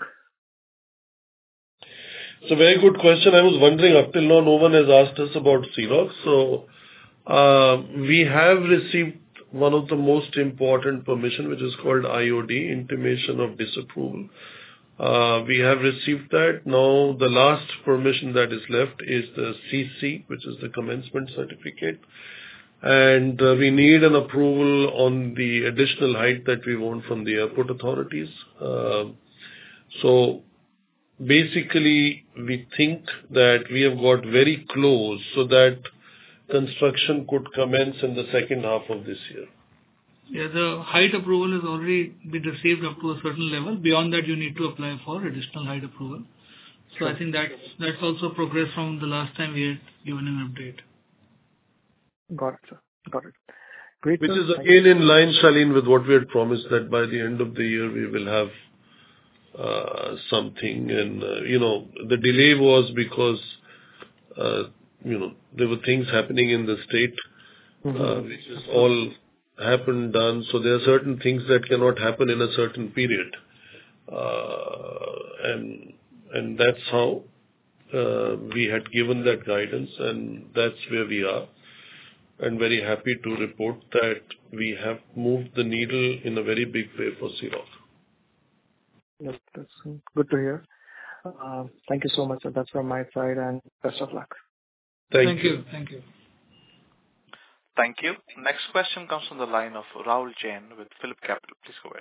It's a very good question. I was wondering, up till now, no one has asked us about Sea Rock. So, uh, we have received one of the most important permission, which is called I O D, Intimation of Disapproval. Uh, we have received that. Now, the last permission that is left is the C C, which is the commencement certificate. And uh, we need an approval on the additional height that we want from the airport authorities. Uh, so, basically, we think that we have got very close so that construction could commence in the second half of this year. Yeah, the height approval has already been received up to a certain level. Beyond that, you need to apply for additional height approval. So sure. I think that's, that's also progress from the last time we had given an update. Got it, sir. Got it. Great. Which sir. is again in line, Shaleen, with what we had promised that by the end of the year we will have uh, something. And, uh, you know, the delay was because, uh, you know, there were things happening in the state, mm-hmm. uh, which is all happened, done. So there are certain things that cannot happen in a certain period. Uh, and and that's how uh, we had given that guidance, and that's where we are. And very happy to report that we have moved the needle in a very big way for Sea Rock. Yes, that's good to hear. Uh, thank you so much, sir. That's from my side, and best of luck. Thank, Thank you. you. Thank you. Thank you. Next question comes from the line of Rahul Jain with Phillip Capital. Please go ahead.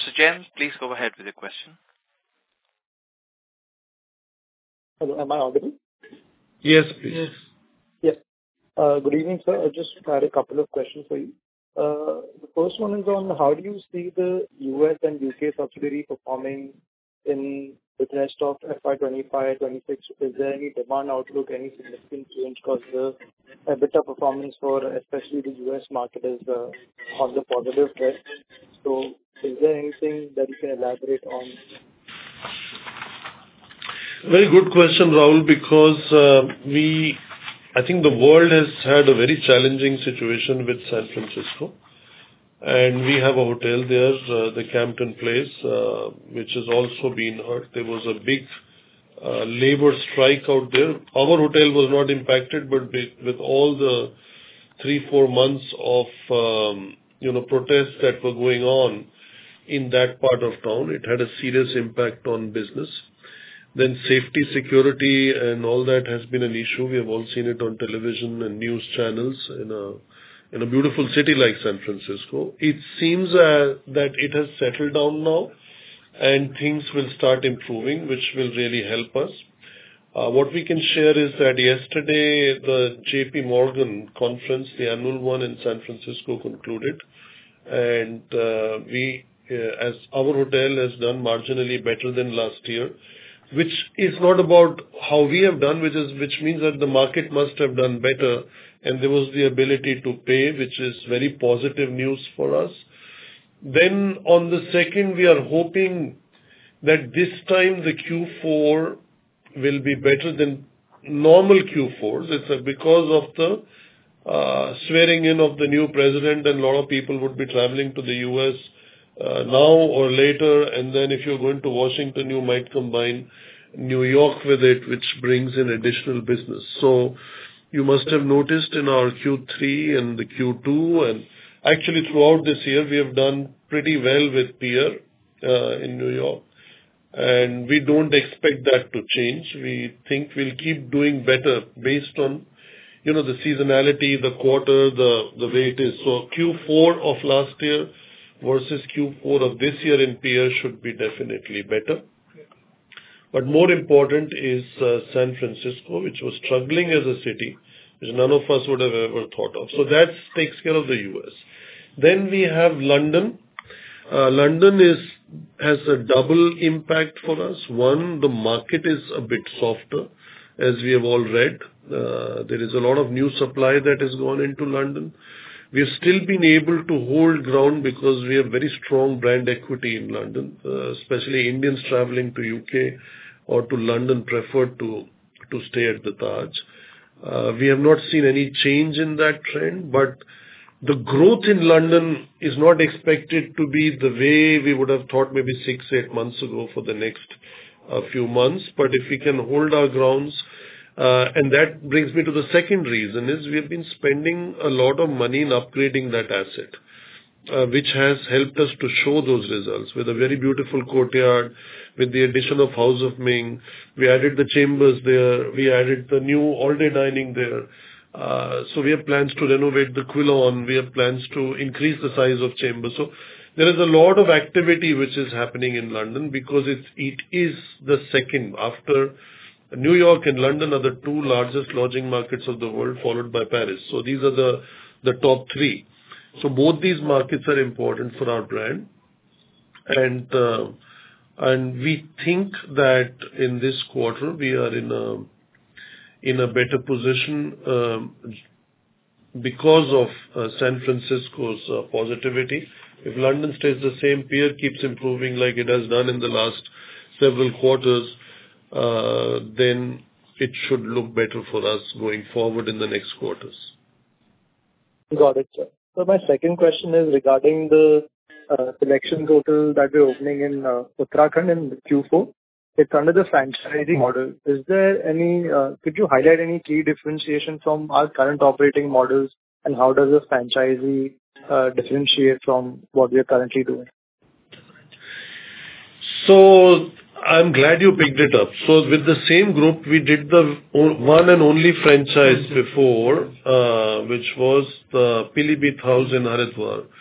Mister Jain, please go ahead with your question. Hello, am I audible? Yes, please. Yes. Yes. Uh, Good evening, sir. I just had a couple of questions for you. Uh, The first one is on how do you see the U S and U K subsidiary performing in the rest of F Y twenty-five twenty-six? Is there any demand outlook, any significant change? Because the EBITDA performance for especially the U S market is uh, on the positive trend. So is there anything that you can elaborate on? Very good question, Rahul, because uh, we, I think the world has had a very challenging situation with San Francisco. And we have a hotel there, uh, the Campton Place, uh, which has also been hurt. There was a big uh, labor strike out there. Our hotel was not impacted, but with, with all the three, four months of, um, you know, protests that were going on in that part of town, it had a serious impact on business. Then safety, security, and all that has been an issue. We have all seen it on television and news channels in a in a beautiful city like San Francisco. It seems uh, that it has settled down now, and things will start improving, which will really help us. Uh, what we can share is that yesterday the J P Morgan conference, the annual one in San Francisco, concluded, and uh, we, uh, as our hotel has done marginally better than last year, which is not about how we have done, which is which means that the market must have done better, and there was the ability to pay, which is very positive news for us. Then on the second, we are hoping that this time the Q four will be better than normal Q fours. It's uh, because of the uh, swearing in of the new president, and a lot of people would be traveling to the U S Uh, now or later, and then if you're going to Washington, you might combine New York with it, which brings in additional business. So you must have noticed in our Q three and the Q two, and actually throughout this year, we have done pretty well with Pierre uh, in New York, and we don't expect that to change. We think we'll keep doing better based on, you know, the seasonality, the quarter, the, the way it is. So Q four of last year versus Q four of this year in Pierre should be definitely better. But more important is uh, San Francisco, which was struggling as a city, which none of us would have ever thought of. So that takes care of the U S. Then we have London. Uh, London is has a double impact for us. One, the market is a bit softer, as we have all read. Uh, there is a lot of new supply that has gone into London. We have still been able to hold ground because we have very strong brand equity in London, uh, especially Indians traveling to U K or to London prefer to, to stay at the Taj. Uh, we have not seen any change in that trend, but the growth in London is not expected to be the way we would have thought maybe six, eight months ago for the next uh, few months. But if we can hold our grounds, Uh, and that brings me to the second reason is we have been spending a lot of money in upgrading that asset, uh, which has helped us to show those results with a very beautiful courtyard, with the addition of House of Ming. We added the chambers there. We added the new all-day dining there. Uh, so we have plans to renovate the Quilon. We have plans to increase the size of chambers. So there is a lot of activity which is happening in London because it's, it is the second after New York and London are the two largest lodging markets of the world, followed by Paris. So these are the, the top three. So both these markets are important for our brand. And, uh, and we think that in this quarter, we are in a, in a better position, um, because of uh, San Francisco's uh, positivity. If London stays the same, Pierre keeps improving like it has done in the last several quarters, Uh, then it should look better for us going forward in the next quarters. Got it, sir. So my second question is regarding the uh, SeleQtions hotel that we're opening in uh, Uttarakhand in Q four. It's under the franchising model. Is there any, uh, could you highlight any key differentiation from our current operating models, and how does the franchisee uh, differentiate from what we are currently doing? So I'm glad you picked it up. So with the same group, we did the one and only franchise before, uh, which was the Pilibhit House in Haridwar.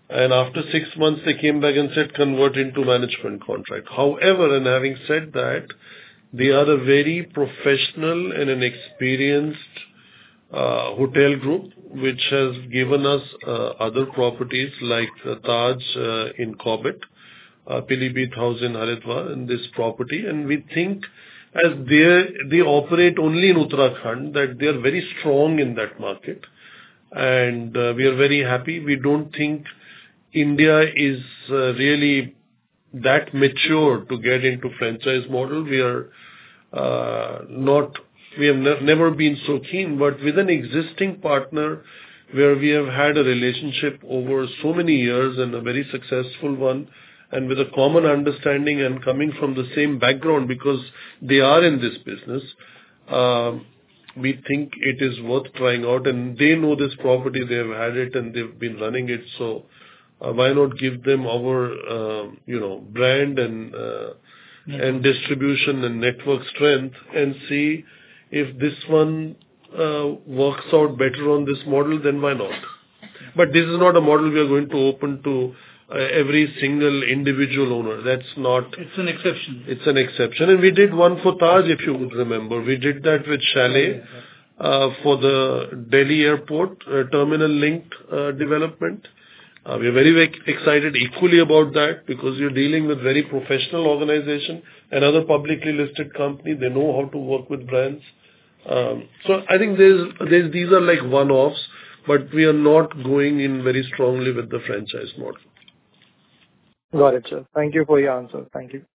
And after six months, they came back and said, convert into management contract. However, and having said that, they are a very professional and an experienced uh, hotel group, which has given us uh, other properties like uh, Taj uh, in Corbett, uh, Pilibhit House in Haridwar, and this property. And we think as they, they operate only in Uttarakhand, that they are very strong in that market. And uh, we are very happy. We don't think India is uh, really that mature to get into franchise model. We are uh, not, we have ne- never been so keen, but with an existing partner where we have had a relationship over so many years and a very successful one, and with a common understanding and coming from the same background because they are in this business, uh, we think it is worth trying out, and they know this property, they have had it and they've been running it, so Uh, why not give them our, uh, you know, brand and uh, and distribution and network strength and see if this one uh, works out better on this model, then why not? But this is not a model we are going to open to uh, every single individual owner. That's not... It's an exception. It's an exception. And we did one for Taj, if you would remember. We did that with Chalet uh, for the Delhi airport uh, terminal-linked uh, development. Uh, we are very, very excited equally about that because you're dealing with very professional organization, another publicly listed company. They know how to work with brands. Um, so I think there's, there's, these are like one-offs, but we are not going in very strongly with the franchise model. Got it, sir. Thank you for your answer. Thank you.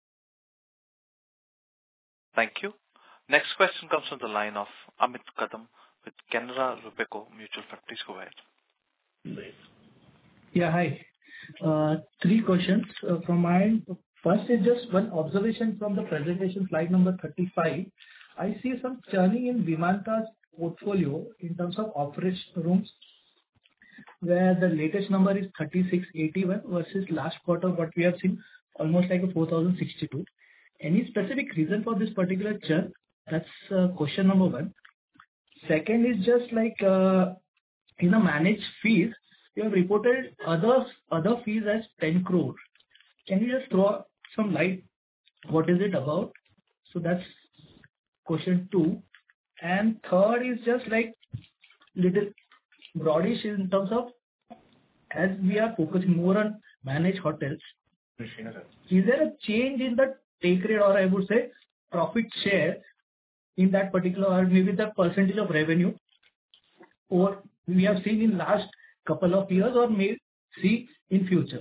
Thank you. Next question comes from the line of Amit Kadam with Canara Robeco Mutual Fund. Please go ahead. Nice. Yeah, hi. Uh, three questions uh, from my end. First is just one observation from the presentation, slide number thirty-five. I see some churning in Vimanta's portfolio in terms of operational rooms, where the latest number is thirty-six eighty-one versus last quarter, what we have seen, almost like a four thousand sixty-two. Any specific reason for this particular churn? That's uh, question number one. Second is just like uh, in the managed fees, you have reported other other fees as ten crore. Can you just throw some light? What is it about? So that's question two. And third is just like little broadish in terms of, as we are focusing more on managed hotels, is there a change in the take rate, or I would say profit share in that particular, or maybe the percentage of revenue, or we have seen in last couple of years or may see in future?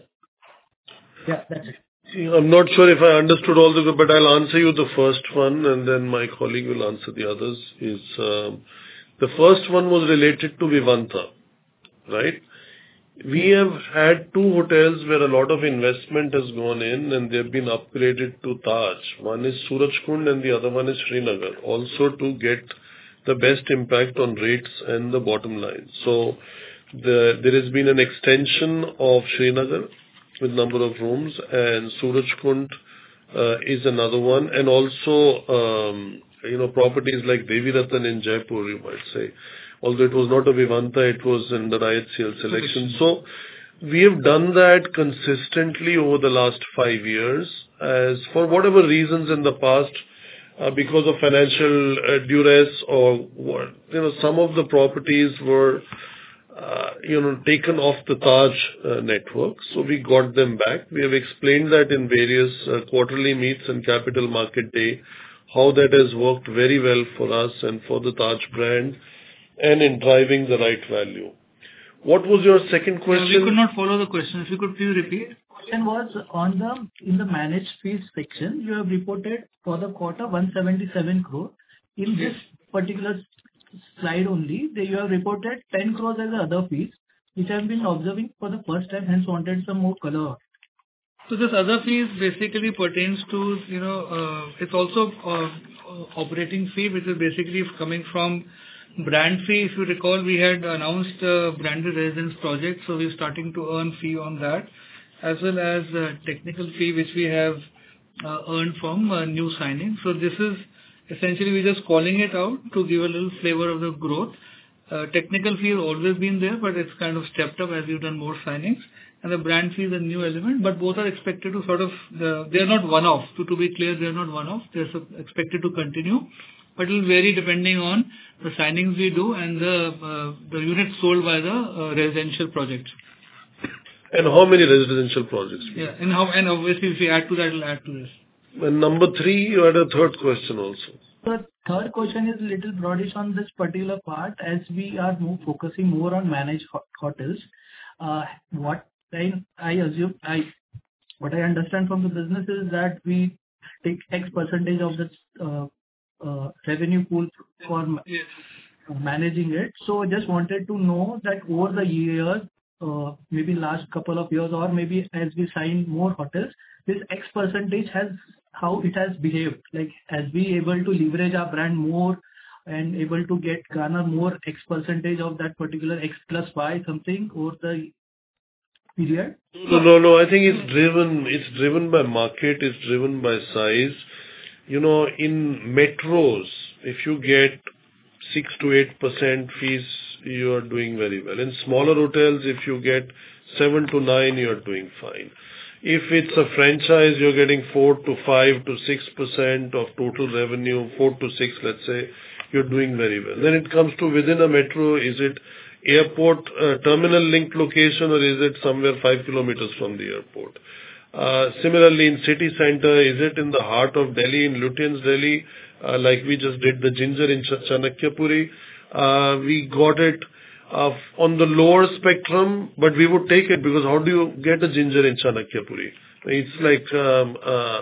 Yeah, that's it. I'm not sure if I understood all the, but I'll answer you the first one and then my colleague will answer the others. Is um, the first one was related to Vivanta, right? We have had two hotels where a lot of investment has gone in and they've been upgraded to Taj. One is Surajkund and the other one is Srinagar, also to get the best impact on rates and the bottom line. So The, there has been an extension of Srinagar with number of rooms, and Surajkund uh, is another one, and also um, you know properties like Devi Ratan in Jaipur, you might say. Although it was not a Vivanta, it was in the I H C L selection. So we have done that consistently over the last five years, as for whatever reasons in the past, uh, because of financial uh, duress or what, you know some of the properties were Uh, you know, taken off the Taj uh, network. So we got them back. We have explained that in various uh, quarterly meets and Capital Market Day, how that has worked very well for us and for the Taj brand and in driving the right value. What was your second question? Yeah, we could not follow the question. If you could please repeat. Question was on the, in the managed fees section, you have reported for the quarter one hundred seventy-seven crore. In this particular slide only, they you have reported ten crores as other fees, which I have been observing for the first time, hence wanted some more color. So this other fees basically pertains to, you know, uh, it's also uh, operating fee, which is basically coming from brand fee. If you recall, we had announced uh, branded residence project, so we're starting to earn fee on that, as well as uh, technical fee, which we have uh, earned from uh, new signing. So this is essentially we're just calling it out to give a little flavor of the growth. Uh, technical fee has always been there, but it's kind of stepped up as we've done more signings. And the brand fee is a new element, but both are expected to sort of, the, they are not one-off. To, to be clear, they are not one-off. They are sub- expected to continue, but it will vary depending on the signings we do and the uh, the units sold by the uh, residential projects. And how many residential projects? Yeah, and how, and obviously if we add to that, it'll add to this. And number three, you had a third question also. The third question is a little broadish on this particular part, as we are more focusing more on managed ho- hotels. Uh, what I, I assume, I what I understand from the business is that we take X percentage of this uh, uh, revenue pool for ma- managing it. So I just wanted to know that over the years, uh, maybe last couple of years, or maybe as we sign more hotels, this X percentage has, how it has behaved. Like, as we able to leverage our brand more and able to get garner more X percentage of that particular X plus Y something over the period? No, no, no. I think it's driven, it's driven by market, it's driven by size. You know, in metros, if you get six to eight percent fees, you are doing very well. In smaller hotels, if you get seven to nine, you are doing fine. If it's a franchise, you're getting four to five to six percent of total revenue, four to six, let's say, you're doing very well. Then it comes to within a metro, is it airport uh, terminal linked location, or is it somewhere five kilometers from the airport? Uh, similarly, in city center, is it in the heart of Delhi, in Lutyens, Delhi, uh, like we just did the Ginger in Ch- Chanakyapuri? Uh, we got it uh, on the lower spectrum, but we would take it, because how do you get a Ginger in Chanakyapuri? It's like um,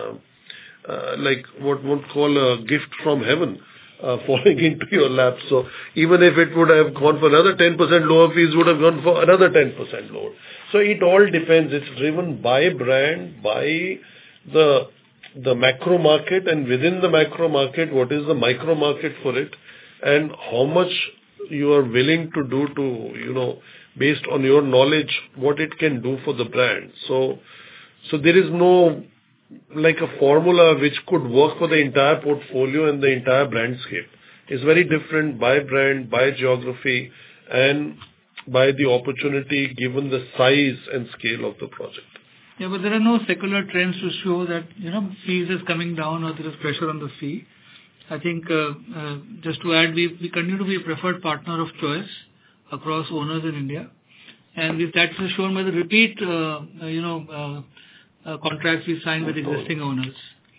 uh, uh, like what one call a gift from heaven. Uh, falling into your lap. So even if it would have gone for another ten percent lower, fees would have gone for another ten percent lower. So it all depends. It's driven by brand, by the the macro market, and within the macro market, what is the micro market for it, and how much you are willing to do to, you know, based on your knowledge, what it can do for the brand. So, so there is no like a formula which could work for the entire portfolio and the entire brandscape. It's very different by brand, by geography, and by the opportunity given the size and scale of the project. Yeah, but there are no secular trends to show that, you know, fees is coming down or there is pressure on the fee. I think, uh, uh, just to add, we, we continue to be a preferred partner of choice across owners in India. And if that is shown by the repeat, uh, uh, you know, uh, Uh, contracts we signed with existing owners.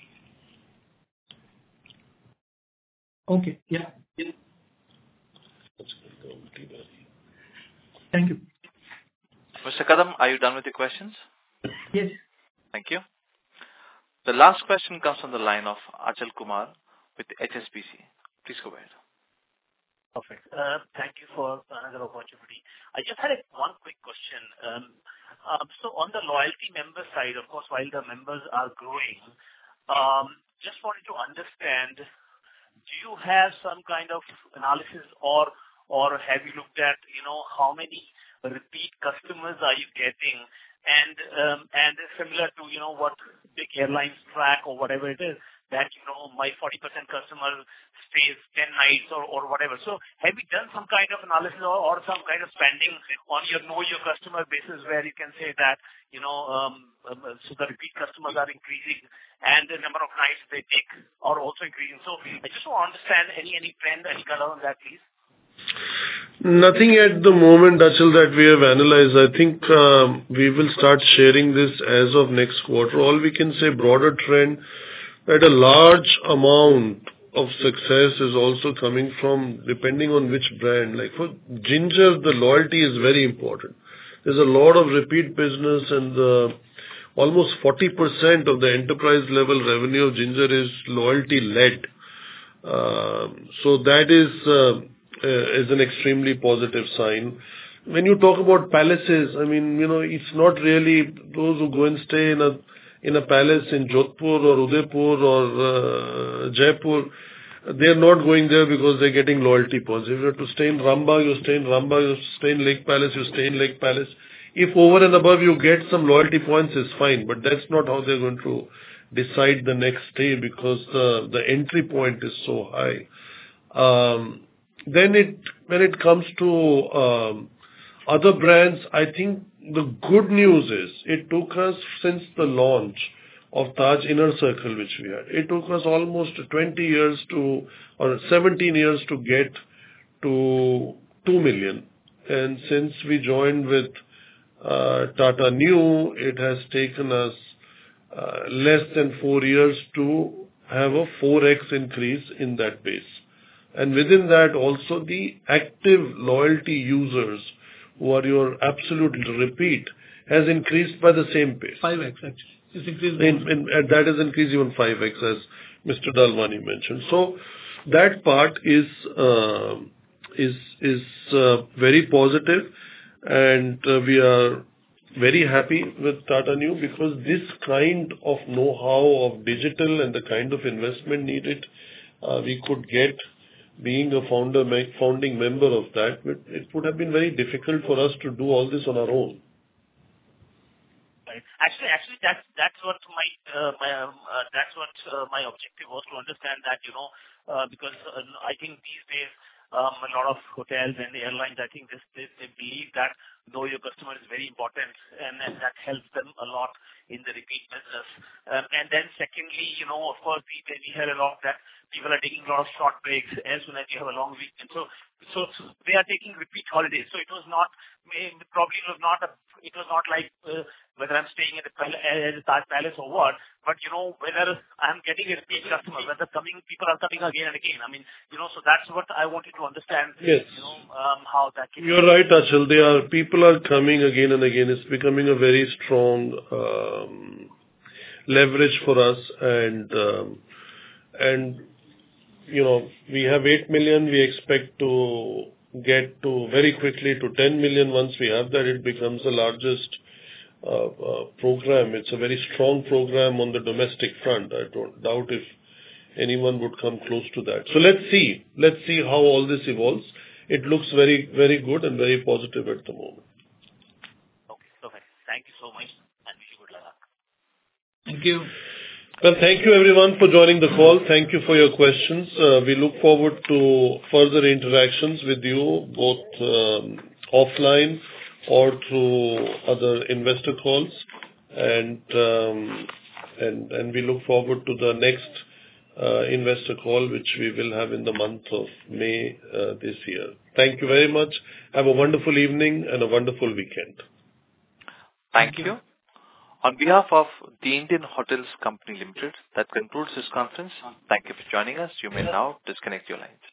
Okay. Yeah. yeah. Thank you. Mister Kadam, are you done with your questions? Yes. Thank you. The last question comes from the line of Achal Kumar with H S B C. Please go ahead. Perfect. Uh, Thank you for another opportunity. I just had a, one quick question. Um, um, so on the loyalty member side, of course, while the members are growing, um, just wanted to understand, do you have some kind of analysis, or or have you looked at, you know, how many repeat customers are you getting? And um, and similar to, you know, what big airlines track or whatever it is, that, you know, my forty percent customer stays ten nights or, or whatever. So have you done some kind of analysis or, or some kind of spending on your know your customer basis, where you can say that, you know, um, um, so the repeat customers are increasing and the number of nights they take are also increasing. So I just want to understand any, any trend, any color on that, please. Nothing at the moment, Achal, that we have analyzed. I think um, we will start sharing this as of next quarter. All we can say, broader trend, that a large amount of success is also coming from, depending on which brand. Like for Ginger, the loyalty is very important. There's a lot of repeat business, and the, almost forty percent of the enterprise level revenue of Ginger is loyalty led. Uh, so that is, uh, uh, is an extremely positive sign. When you talk about palaces, I mean, you know, it's not really those who go and stay in a in a palace in Jodhpur or Udaipur or uh, Jaipur, they're not going there because they're getting loyalty points. If you have to stay in Rambagh, you stay in Rambagh. You stay in Lake Palace, you stay in Lake Palace. If over and above you get some loyalty points, it's fine, but that's not how they're going to decide the next stay, because the, the entry point is so high. Um, then it, when it comes to um, other brands, I think the good news is it took us, since the launch of Taj Inner Circle, which we had, it took us almost twenty years to, or seventeen years to get to two million. And since we joined with uh, Tata Neu, it has taken us uh, less than four years to have a four x increase in that base. And within that also the active loyalty users who are your absolute repeat has increased by the same pace. five x actually. It's increased. In, in, and that has increased even five x, as Mister Dalwani mentioned. So that part is uh, is is uh, very positive, and uh, we are very happy with Tata Neu, because this kind of know-how of digital and the kind of investment needed uh, we could get being a founder founding member of that. It would have been very difficult for us to do all this on our own. Right. Actually, actually, that's that's what my uh, my um, uh, that's what uh, my objective was, to understand that, you know, uh, because uh, I think these days um, a lot of hotels and airlines, I think this, they, they believe that know your customer is very important, and, and that helps them a lot in the repeat business. Um, and then secondly, you know, of course, we we hear a lot that people are taking a lot of short breaks as soon as you have a long weekend. So so, so they are taking repeat holidays. So it was not probably it was not a it was not like uh, whether I'm staying at the pal- at the Taj Palace or what, but you know, whether I'm getting a repeat customer, whether coming people are coming again and again. I mean, you know, so that's what I wanted to understand. Yes. You know, um, how that. Can You're right, Achal. They are people are coming again and again. It's becoming a very strong um, leverage for us, and um, and you know, we have eight million. We expect to get to very quickly to ten million. Once we have that, it becomes the largest uh, uh, program. It's a very strong program on the domestic front. I don't doubt if anyone would come close to that. So let's see. Let's see how all this evolves. It looks very, very good and very positive at the moment. Okay, perfect. Thank you so much, and wish you good luck. Thank you. Well, thank you everyone for joining the call. Thank you for your questions. Uh, we look forward to further interactions with you, both um, offline or through other investor calls. And, um, and, and we look forward to the next uh, investor call, which we will have in the month of May uh, this year. Thank you very much. Have a wonderful evening and a wonderful weekend. Thank you. On behalf of the Indian Hotels Company Limited, that concludes this conference. Thank you for joining us. You may now disconnect your lines.